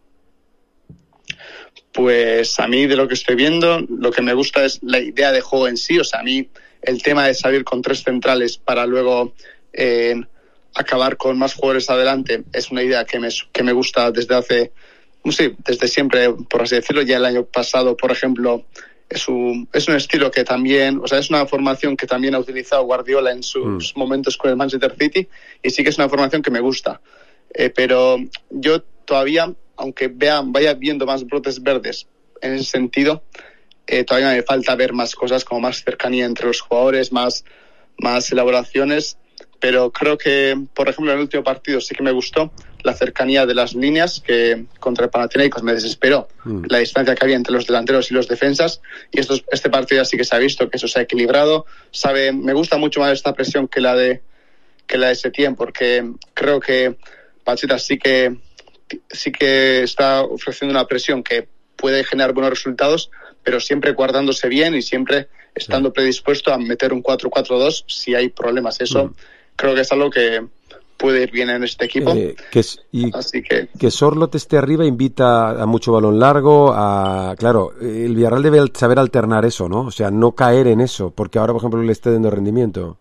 Pues a mí de lo que estoy viendo, lo que me gusta es la idea de juego en sí. O sea, a mí el tema de salir con tres centrales para luego eh, acabar con más jugadores adelante es una idea que me, que me gusta desde hace, sí, desde siempre, por así decirlo. Ya el año pasado, por ejemplo, es un, es un estilo que también, o sea, es una formación que también ha utilizado Guardiola en sus mm. momentos con el Manchester City, y sí que es una formación que me gusta. Eh, pero yo todavía, aunque vea, vaya viendo más brotes verdes en ese sentido, eh, todavía me falta ver más cosas, como más cercanía entre los jugadores, más, más elaboraciones. Pero creo que, por ejemplo, en el último partido sí que me gustó la cercanía de las líneas, que contra el Panathinaikos me desesperó mm. la distancia que había entre los delanteros y los defensas, y estos, este partido ya sí que se ha visto que eso se ha equilibrado. Sabe, me gusta mucho más esta presión que la de que la de Setién, porque creo que Pacheta sí que sí que está ofreciendo una presión que puede generar buenos resultados, pero siempre guardándose bien y siempre estando sí. predispuesto a meter un cuatro cuatro dos si hay problemas. Eso mm. creo que es algo que puede ir bien en este equipo. Eh, que es, y Así que... que Sorloth esté arriba invita a mucho balón largo, a claro, el Villarreal debe saber alternar eso, ¿no? O sea, no caer en eso, porque ahora, por ejemplo, le está dando rendimiento.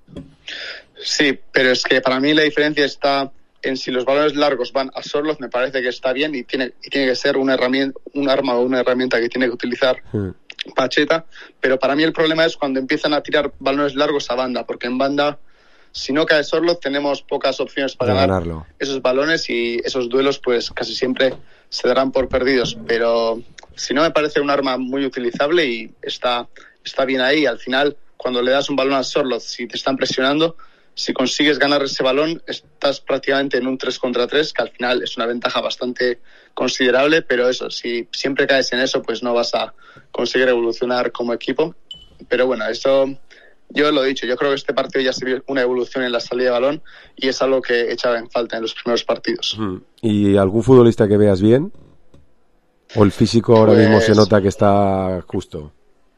Sí, pero es que para mí la diferencia está en si los balones largos van a Sorloth, me parece que está bien y tiene, y tiene que ser una herramienta, un arma o una herramienta que tiene que utilizar sí. Pacheta, pero para mí el problema es cuando empiezan a tirar balones largos a banda, porque en banda, si no cae Sorloth, tenemos pocas opciones para ganar ganarlo. Esos balones, y esos duelos pues casi siempre se darán por perdidos. Pero si no, me parece un arma muy utilizable y está, está bien ahí. Al final, cuando le das un balón a Sorloth, si te están presionando, si consigues ganar ese balón, estás prácticamente en un tres contra tres, que al final es una ventaja bastante considerable, pero eso, si siempre caes en eso, pues no vas a conseguir evolucionar como equipo. Pero bueno, eso... Yo lo he dicho, yo creo que este partido ya se vio una evolución en la salida de balón y es algo que echaba en falta en los primeros partidos. ¿Y algún futbolista que veas bien? ¿O el físico ahora pues, mismo se nota que está justo?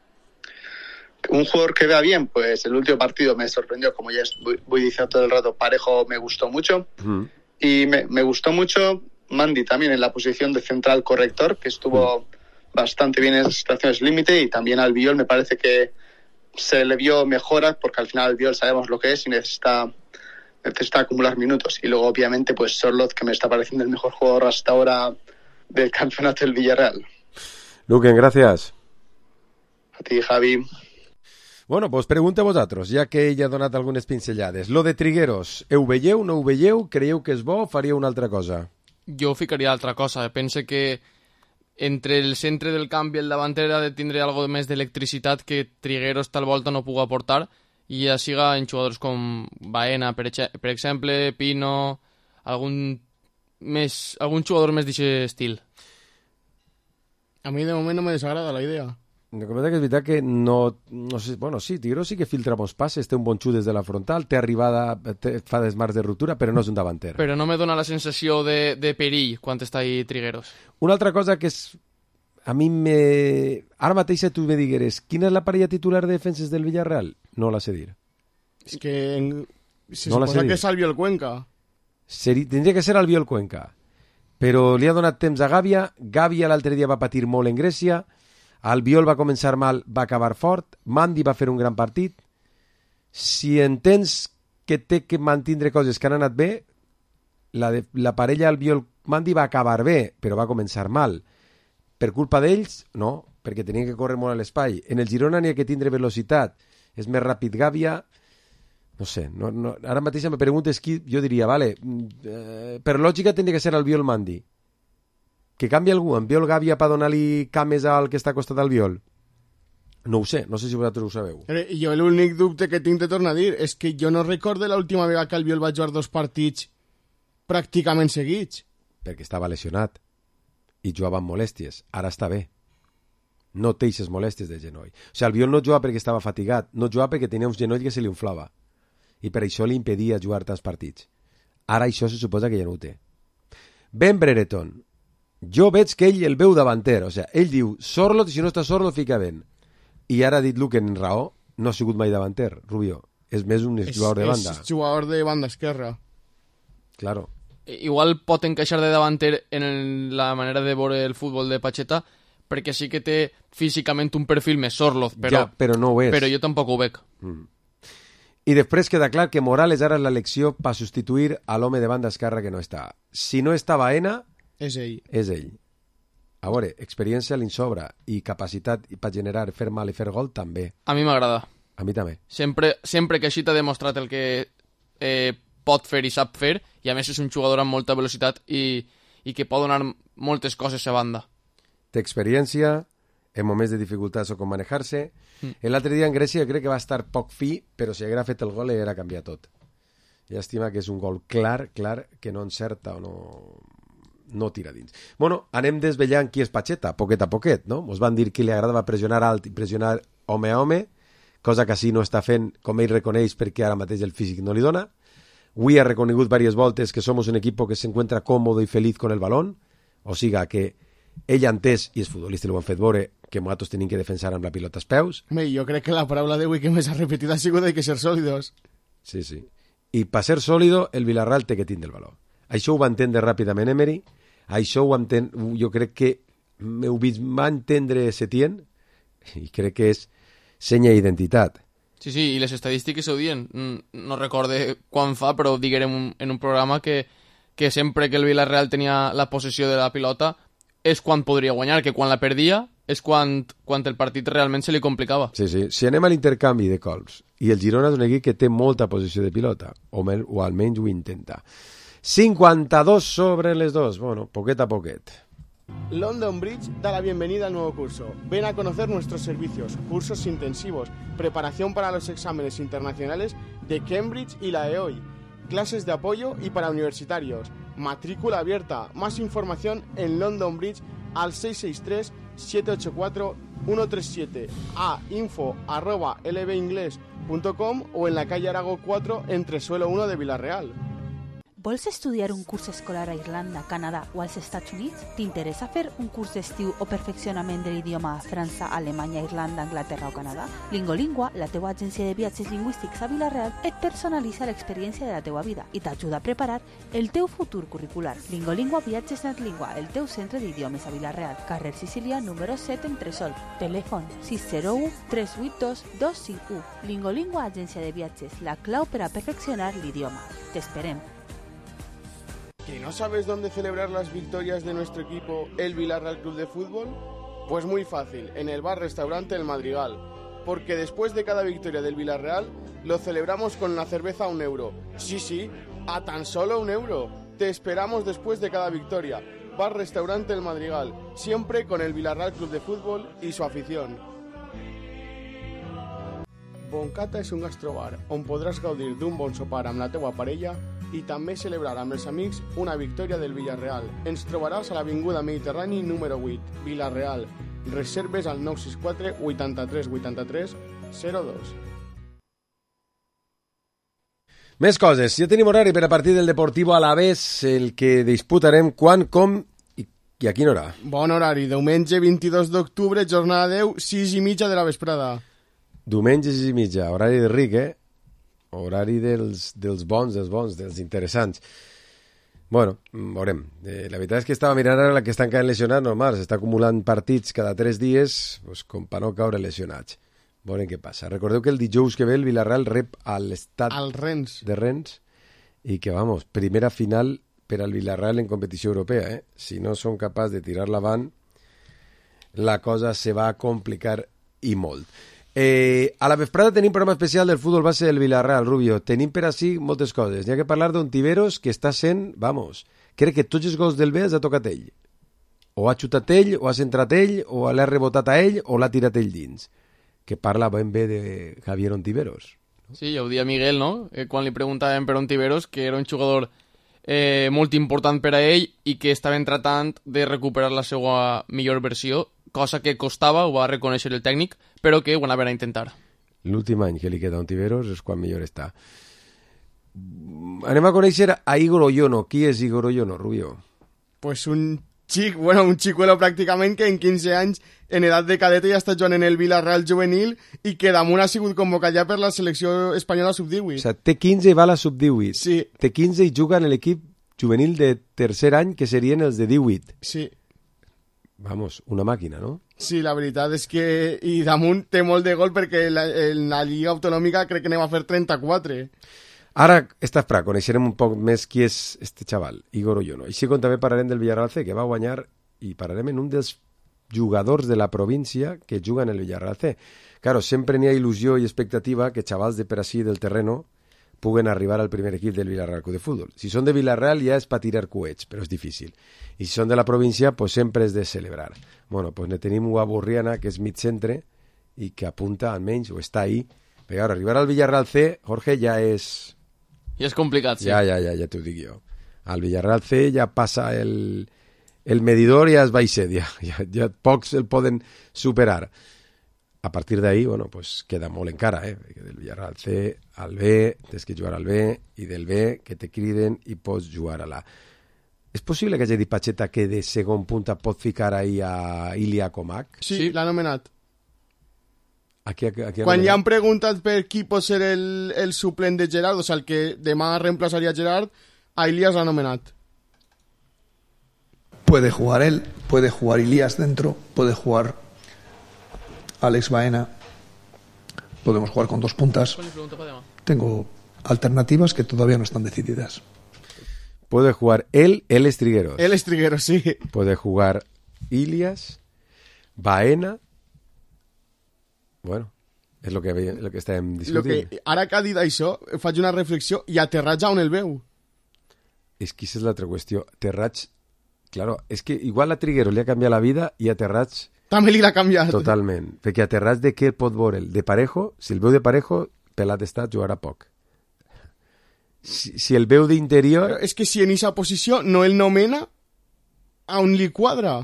Un jugador que vea bien, pues el último partido me sorprendió, como ya voy, voy diciendo todo el rato, Parejo me gustó mucho. Uh-huh. Y me, me gustó mucho Mandy también en la posición de central corrector, que estuvo uh-huh. bastante bien en esas situaciones límite, y también Albiol me parece que se le vio mejora, porque al final Albiol sabemos lo que es y necesita, necesita acumular minutos. Y luego, obviamente, pues Sorloth, que me está pareciendo el mejor jugador hasta ahora del campeonato del Villarreal. Luquen, gracias. A ti, Javi. Bueno, pues pregunta a vosaltres, ja que ella ha donat algunes pinzellades. Lo de Trigueros, heu veieu, no ho veieu? Creieu que és bo o faríeu una altra cosa? Jo ficaria altra cosa. Penso que entre el centre del camp i el davanter ha de tindre algo més d'electricitat que Trigueros tal volta no pugui aportar, i ja siga en jugadors com Baena, per, per exemple, Pino, algun, més, algun jugador més d'aquest estil. A mi de moment no me desagrada la idea. El que passa que és veritat que no, no sé, bueno, sí, Trigueros sí que filtra bons passes, té un bon xut des de la frontal, té arribada, té, fa desmarcs de ruptura, però no és un davanter. Però no me dona la sensació de, de perill quan està ahí Trigueros. Una altra cosa que és, a mi me... Ara mateix tu me digueres, quina és la parella titular de defenses del Villarreal? No la sé dir. És que en... se no suposa que és Albiol Cuenca. Seri... Tindria que ser Albiol Cuenca, però li ha donat temps a Gàbia. Gàbia l'altre dia va patir molt en Grècia. Albiol va començar mal, va acabar fort. Mandy va fer un gran partit. Si entens que té que mantindre coses que han anat bé, la, de, la parella Albiol-Mandy va acabar bé, però va començar mal. Per culpa d'ells? No, perquè tenien que córrer molt a l'espai. En el Girona n'hi ha que tindre velocitat. És més ràpid Gàbia. No sé, no, no, ara mateix em preguntes qui, jo diria, vale, eh, per lògica tindria que ser Albiol-Mandy. Que canvi algú, Albiol Gàbia per donar-li cames al que està a costat d'Albiol? No ho sé, no sé si vosaltres ho sabeu. Jo l'únic dubte que tinc de tornar a dir és que jo no recordo l'última vegada que Albiol va jugar dos partits pràcticament seguits. Perquè estava lesionat i jugava amb molèsties. Ara està bé. No té aquestes molèsties de genoll. O sigui, Albiol no jugava perquè estava fatigat, no jugava perquè tenia un genoll que se li inflava. I per això li impedia jugar tants partits. Ara això se suposa que ja no ho té. Ben Brereton. Jo veig que ell el veu davanter, o sigui, ell diu Sorloth, si no està Sorloth fica ben, i ara ha dit Luquen en raó, no ha sigut mai davanter, Rubio, és més un és, jugador de banda. És jugador de banda esquerra. Claro. Igual pot encaixar de davanter en la manera de veure el futbol de Pacheta, perquè sí que té físicament un perfil més Sorloth, però, ja, però no ho és. Però jo tampoc ho veig. Mm. I després queda clar que Morales ara és l'elecció per substituir a l'home de banda esquerra que no està. Si no està Baena, és ell. És ell. A veure, experiència li sobra i capacitat per generar, fer mal i fer gol també. A mi m'agrada. A mi també. Sempre, sempre que així t'ha demostrat el que eh, pot fer i sap fer, i a més és un jugador amb molta velocitat i, i que pot donar moltes coses a banda. Té experiència, en moments de dificultats o com manejar-se. Mm. L'altre dia en Grècia crec que va estar poc fi, però si haguera fet el gol era canviar tot. Llàstima que és un gol clar, clar, que no encerta o no, no tira dins. Bueno, anem desvellant qui és Pacheta, poquet a poquet, no? Ens van dir que li agradava pressionar alt i pressionar home a home, cosa que així no està fent, com ell reconeix, perquè ara mateix el físic no li dona. Avui ha reconegut diverses voltes que som un equip que s'encuentra còmode i feliç con el balón, o siga que ell ha entès, i els futbolistes ho han fet veure, que nosaltres tenim que defensar amb la pilota als peus. Me, jo crec que la paraula d'avui que més ha repetit ha sigut de que ser sòlidos. Sí, sí. I per ser sòlido, el Villarreal té que tindre el valor. Això ho va entendre ràpidament Emery, això ho enten... jo crec que ho va entendre Setién, i crec que és senya d'identitat. Sí, sí, i les estadístiques ho diuen. No recorde quan fa, però diguérem en un programa que, que sempre que el Villarreal tenia la possessió de la pilota és quan podria guanyar, que quan la perdia és quan, quan el partit realment se li complicava. Sí, sí. Si anem a l'intercanvi de colps, i el Girona és un equip que té molta possessió de pilota, o, men, o almenys ho intenta. cincuenta-dos sobre les dos. Bueno, poquet a poquet. London Bridge da la bienvenida al nuevo curso. Ven a conocer nuestros servicios, cursos intensivos, preparación para los exámenes internacionales de Cambridge y la E O I, clases de apoyo y para universitarios, matrícula abierta. Más información en London Bridge al seis seis tres, siete ocho cuatro, uno tres siete, a info arroba l b inglés punto com o en la calle Arago cuatro entre suelo uno de Villarreal. Vols estudiar un curs escolar a Irlanda, Canadà o als Estats Units? T'interessa fer un curs d'estiu o perfeccionament de l'idioma a França, Alemanya, Irlanda, Anglaterra o Canadà? Lingolingua, la teua agència de viatges lingüístics a Villarreal, et personalitza l'experiència de la teua vida i t'ajuda a preparar el teu futur curricular. Lingolingua Viatges Netlingua, el teu centre d'idiomes a Villarreal, carrer Sicília, número set, Entresol. Telèfon sis zero u, tres vuit dos, dos cinc u. Lingolingua, agència de viatges, la clau per a perfeccionar l'idioma. T'esperem. ¿Que no sabes dónde celebrar las victorias de nuestro equipo, el Villarreal Club de Fútbol? Pues muy fácil, en el bar-restaurante El Madrigal. Porque después de cada victoria del Villarreal, lo celebramos con la cerveza a un euro. Sí, sí, a tan solo un euro. Te esperamos después de cada victoria. Bar-restaurante El Madrigal, siempre con el Villarreal Club de Fútbol y su afición. Boncata és un gastrobar on podràs gaudir d'un bon sopar amb la teua parella i també celebrar amb els amics una victòria del Villarreal. Ens trobaràs a l'Avinguda Mediterrani número vuit, Villarreal. Reserves al nou sis quatre, vuitanta-tres vuitanta-tres, zero dos. Més coses. Ja tenim horari per a partir del Deportivo Alavés, el que disputarem quan, com i, i a quina hora. Bon horari. Diumenge vint-i-dos d'octubre, jornada deu, sis i mitja de la vesprada. Diumenge sis i mitja, horari de ric, eh? Horari dels, dels bons, dels bons, dels interessants. Bueno, veurem. Eh, la veritat és que estava mirant ara la que estan caient lesionats, normal, s'està acumulant partits cada tres dies, pues, com per no caure lesionats. Veurem què passa. Recordeu que el dijous que ve el Villarreal rep a l'estat al Rennes. de Rennes i que, vamos, primera final per al Villarreal en competició europea, eh? Si no són capaços de tirar-la avant, la cosa se va a complicar i molt. Eh, a la vesprada tenim programa especial del futbol base del Villarreal, Rubio. Tenim per així moltes coses. N'hi ha que parlar d'un Tiveros que està sent, vamos, crec que tots els gols del B els ha tocat ell. O ha xutat ell, o ha centrat ell, o l'ha rebotat a ell, o l'ha tirat ell dins. Que parla ben bé de Javier Ontiveros. Sí, ja ho dia Miguel, no? Eh, quan li preguntàvem per Ontiveros, que era un jugador eh, molt important per a ell i que estaven tratant de recuperar la seva millor versió, cosa que costava, ho va reconèixer el tècnic, però que ho anaven a intentar. L'últim any que li queda a Ontiveros és quan millor està. Anem a conèixer a Igor Oyono. Qui és Igor Oyono, Rubio? Pues un xic, bueno, un xicuelo pràcticament que en quinze anys, en edat de cadeta, ja està jugant en el Villarreal juvenil i que damunt ha sigut convocat ja per la selecció espanyola sub divuit. O sigui, té quinze i va a la sub divuit. Sí. Té quinze i juga en l'equip juvenil de tercer any, que serien els de divuit. Sí. Vamos, una màquina, no? Sí, la veritat és que... I damunt té molt de gol perquè la, en la Lliga Autonòmica crec que anem a fer trenta-quatre. Ara, esta fra, coneixerem un poc més qui és este xaval, Igor Oyono. Així com també parlarem del Villarreal C, que va guanyar, i parlarem en un dels jugadors de la província que juguen en el Villarreal C. Claro, sempre n'hi ha il·lusió i expectativa que xavals de per així del terreno puguen arribar al primer equip del Villarreal Club de Futbol. Si són de Villarreal ja és per tirar coets, però és difícil. I si són de la província, pues sempre és de celebrar. Bueno, pues ne tenim una Borriana que és mig centre i que apunta almenys, o està ahí. Però ara, arribar al Villarreal C, Jorge, ja és... Ja és complicat, sí. Ja, ja, ja, ja t'ho dic jo. Al Villarreal C ja passa el, el medidor, ja es baixet, ja, ja, ja pocs el poden superar. A partir d'ahí, bueno, pues queda molt encara, eh? Perquè del Villarreal C al B, tens que jugar al B, i del B que te criden i pots jugar a l'A. És possible que Jedi Pacheta, que de segon punta pot ficar ahí a Ilya Comac? Sí, sí. L'ha nomenat. Aquí, aquí, aquí Quan ja han preguntat per qui pot ser el, el suplent de Gerard, o sigui, el que demà reemplaçaria Gerard, a Ilias l'ha nomenat. Puede jugar él, puede jugar Ilias dentro, puede jugar Alex Baena, podemos jugar con dos puntas. Tengo alternativas que todavía no están decididas. Puede jugar él, él es Trigueros. Él es Trigueros, sí. Puede jugar Ilias, Baena. Bueno, és el que, el que estàvem discutint. Que, ara que ha dit això, faig una reflexió, i a Terrats on el veu? És que aquesta és l'altra qüestió. Terrats, claro, és que igual a Trigueros li ha canviat la vida i a Terrats... També li l'ha canviat. Totalment. Perquè a Terrats de què pot veure'l? De Parejo, si el veu de Parejo, pelat està, jugarà poc. Si, si el veu d'interior... Però és que si en aquesta posició no el nomena, a on li quadra?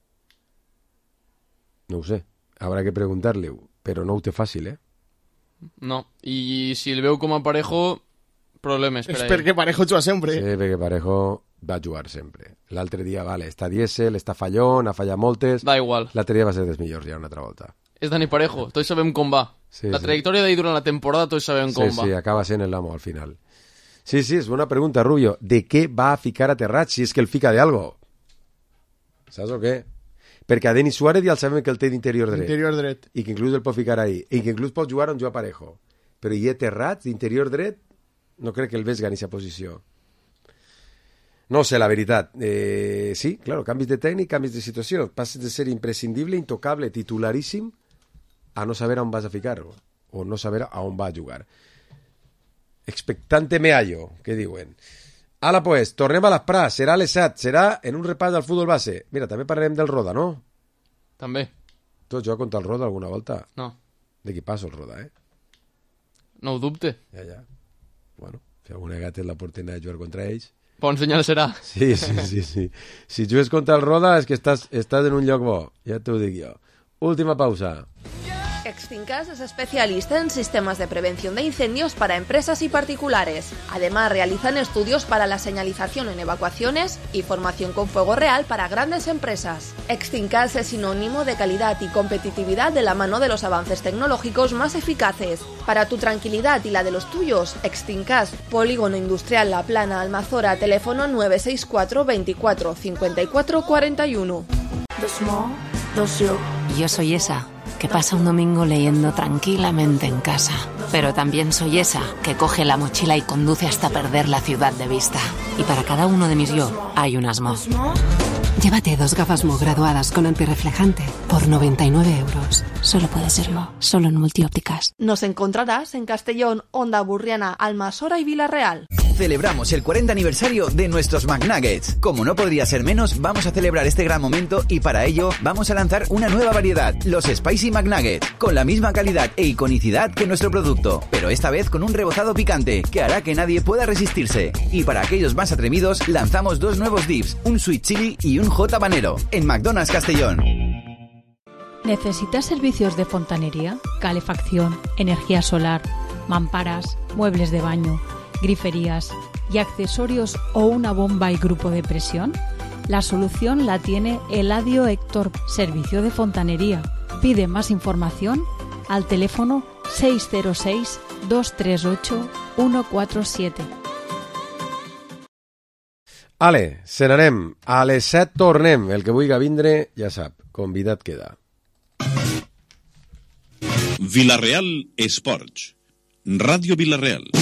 No ho sé. Habrá que preguntar-li-ho. Però no ho té fàcil, eh? No. I si el veu com a Parejo, problemes per és a ell. perquè Parejo juga sempre. Sí, perquè Parejo va jugar sempre. L'altre dia, vale, està dièsel, està fallón, ha fallat moltes... Da igual. L'altre dia va ser dels millors, ja una altra volta. És Dani Parejo, tots sabem com va. Sí, la sí. trajectòria d'ahir durant la temporada tots sabem com sí, va. Sí, sí, acaba sent el amo al final. Sí, sí, és una pregunta, Rubio. ¿De què va a ficar a Terrats si és que el fica de algo? Saps o què? Perquè a Denis Suárez ja el sabem que el té d'interior dret. Interior dret. I que inclús el pot ficar ahí. I que inclús pot jugar on juga Parejo. Però hi ha Terrats d'interior dret, no crec que el vesga en aquesta posició. No sé, la veritat. Eh, sí, claro, canvis de tècnic, canvis de situació. Passes de ser imprescindible, intocable, titularíssim, a no saber on vas a ficar-ho. O no saber a on va a jugar. Expectante meallo, que diuen. Ala, pues, tornem a les Pras. Serà a les set. Serà en un repàs del futbol base. Mira, també parlarem del Roda, no? També. Tu has jugat contra el Roda alguna volta? No. De qui passa el Roda, eh? No ho dubte. Ja, ja. Bueno, si alguna vegada tens l'oportunitat de jugar contra ells... Bon senyal serà. Sí, sí, sí, sí. Si jugues contra el Roda és que estàs, estàs en un lloc bo. Ja t'ho dic jo. Última pausa. Extincas es especialista en sistemas de prevención de incendios para empresas y particulares. Además, realizan estudios para la señalización en evacuaciones y formación con fuego real para grandes empresas. Extincas es sinónimo de calidad y competitividad de la mano de los avances tecnológicos más eficaces. Para tu tranquilidad y la de los tuyos, Extincas, Polígono Industrial La Plana, Almazora, teléfono nueve seis cuatro veinticuatro cincuenta y cuatro cuarenta y uno. Dos mo, dos yo. Yo soy esa que pasa un domingo leyendo tranquilamente en casa. Pero también soy esa que coge la mochila y conduce hasta perder la ciudad de vista. Y para cada uno de mis yo hay un asmo. Llévate dos gafas Mo graduadas con antirreflejante por noventa y nueve euros. Solo puede ser Mo, solo en Multiópticas. Nos encontrarás en Castellón, Onda Burriana, Almasora y Villarreal. Celebramos el cuarenta aniversario de nuestros McNuggets. Como no podría ser menos, vamos a celebrar este gran momento y para ello vamos a lanzar una nueva variedad, los Spicy McNuggets, con la misma calidad e iconicidad que nuestro producto, pero esta vez con un rebozado picante que hará que nadie pueda resistirse. Y para aquellos más atrevidos, lanzamos dos nuevos dips, un sweet chili y un hot habanero, en McDonald's Castellón. ¿Necesitas servicios de fontanería, calefacción, energía solar, mamparas, muebles de baño, griferías y accesorios o una bomba y grupo de presión? La solución la tiene Eladio Héctor, servicio de fontanería. Pide más información al teléfono seis cero seis, dos tres ocho, uno cuatro siete. Ale, se n'anem. A les set tornem. El que vulgui vindre ja sap, convidat queda. Villarreal Esports. Ràdio Villarreal.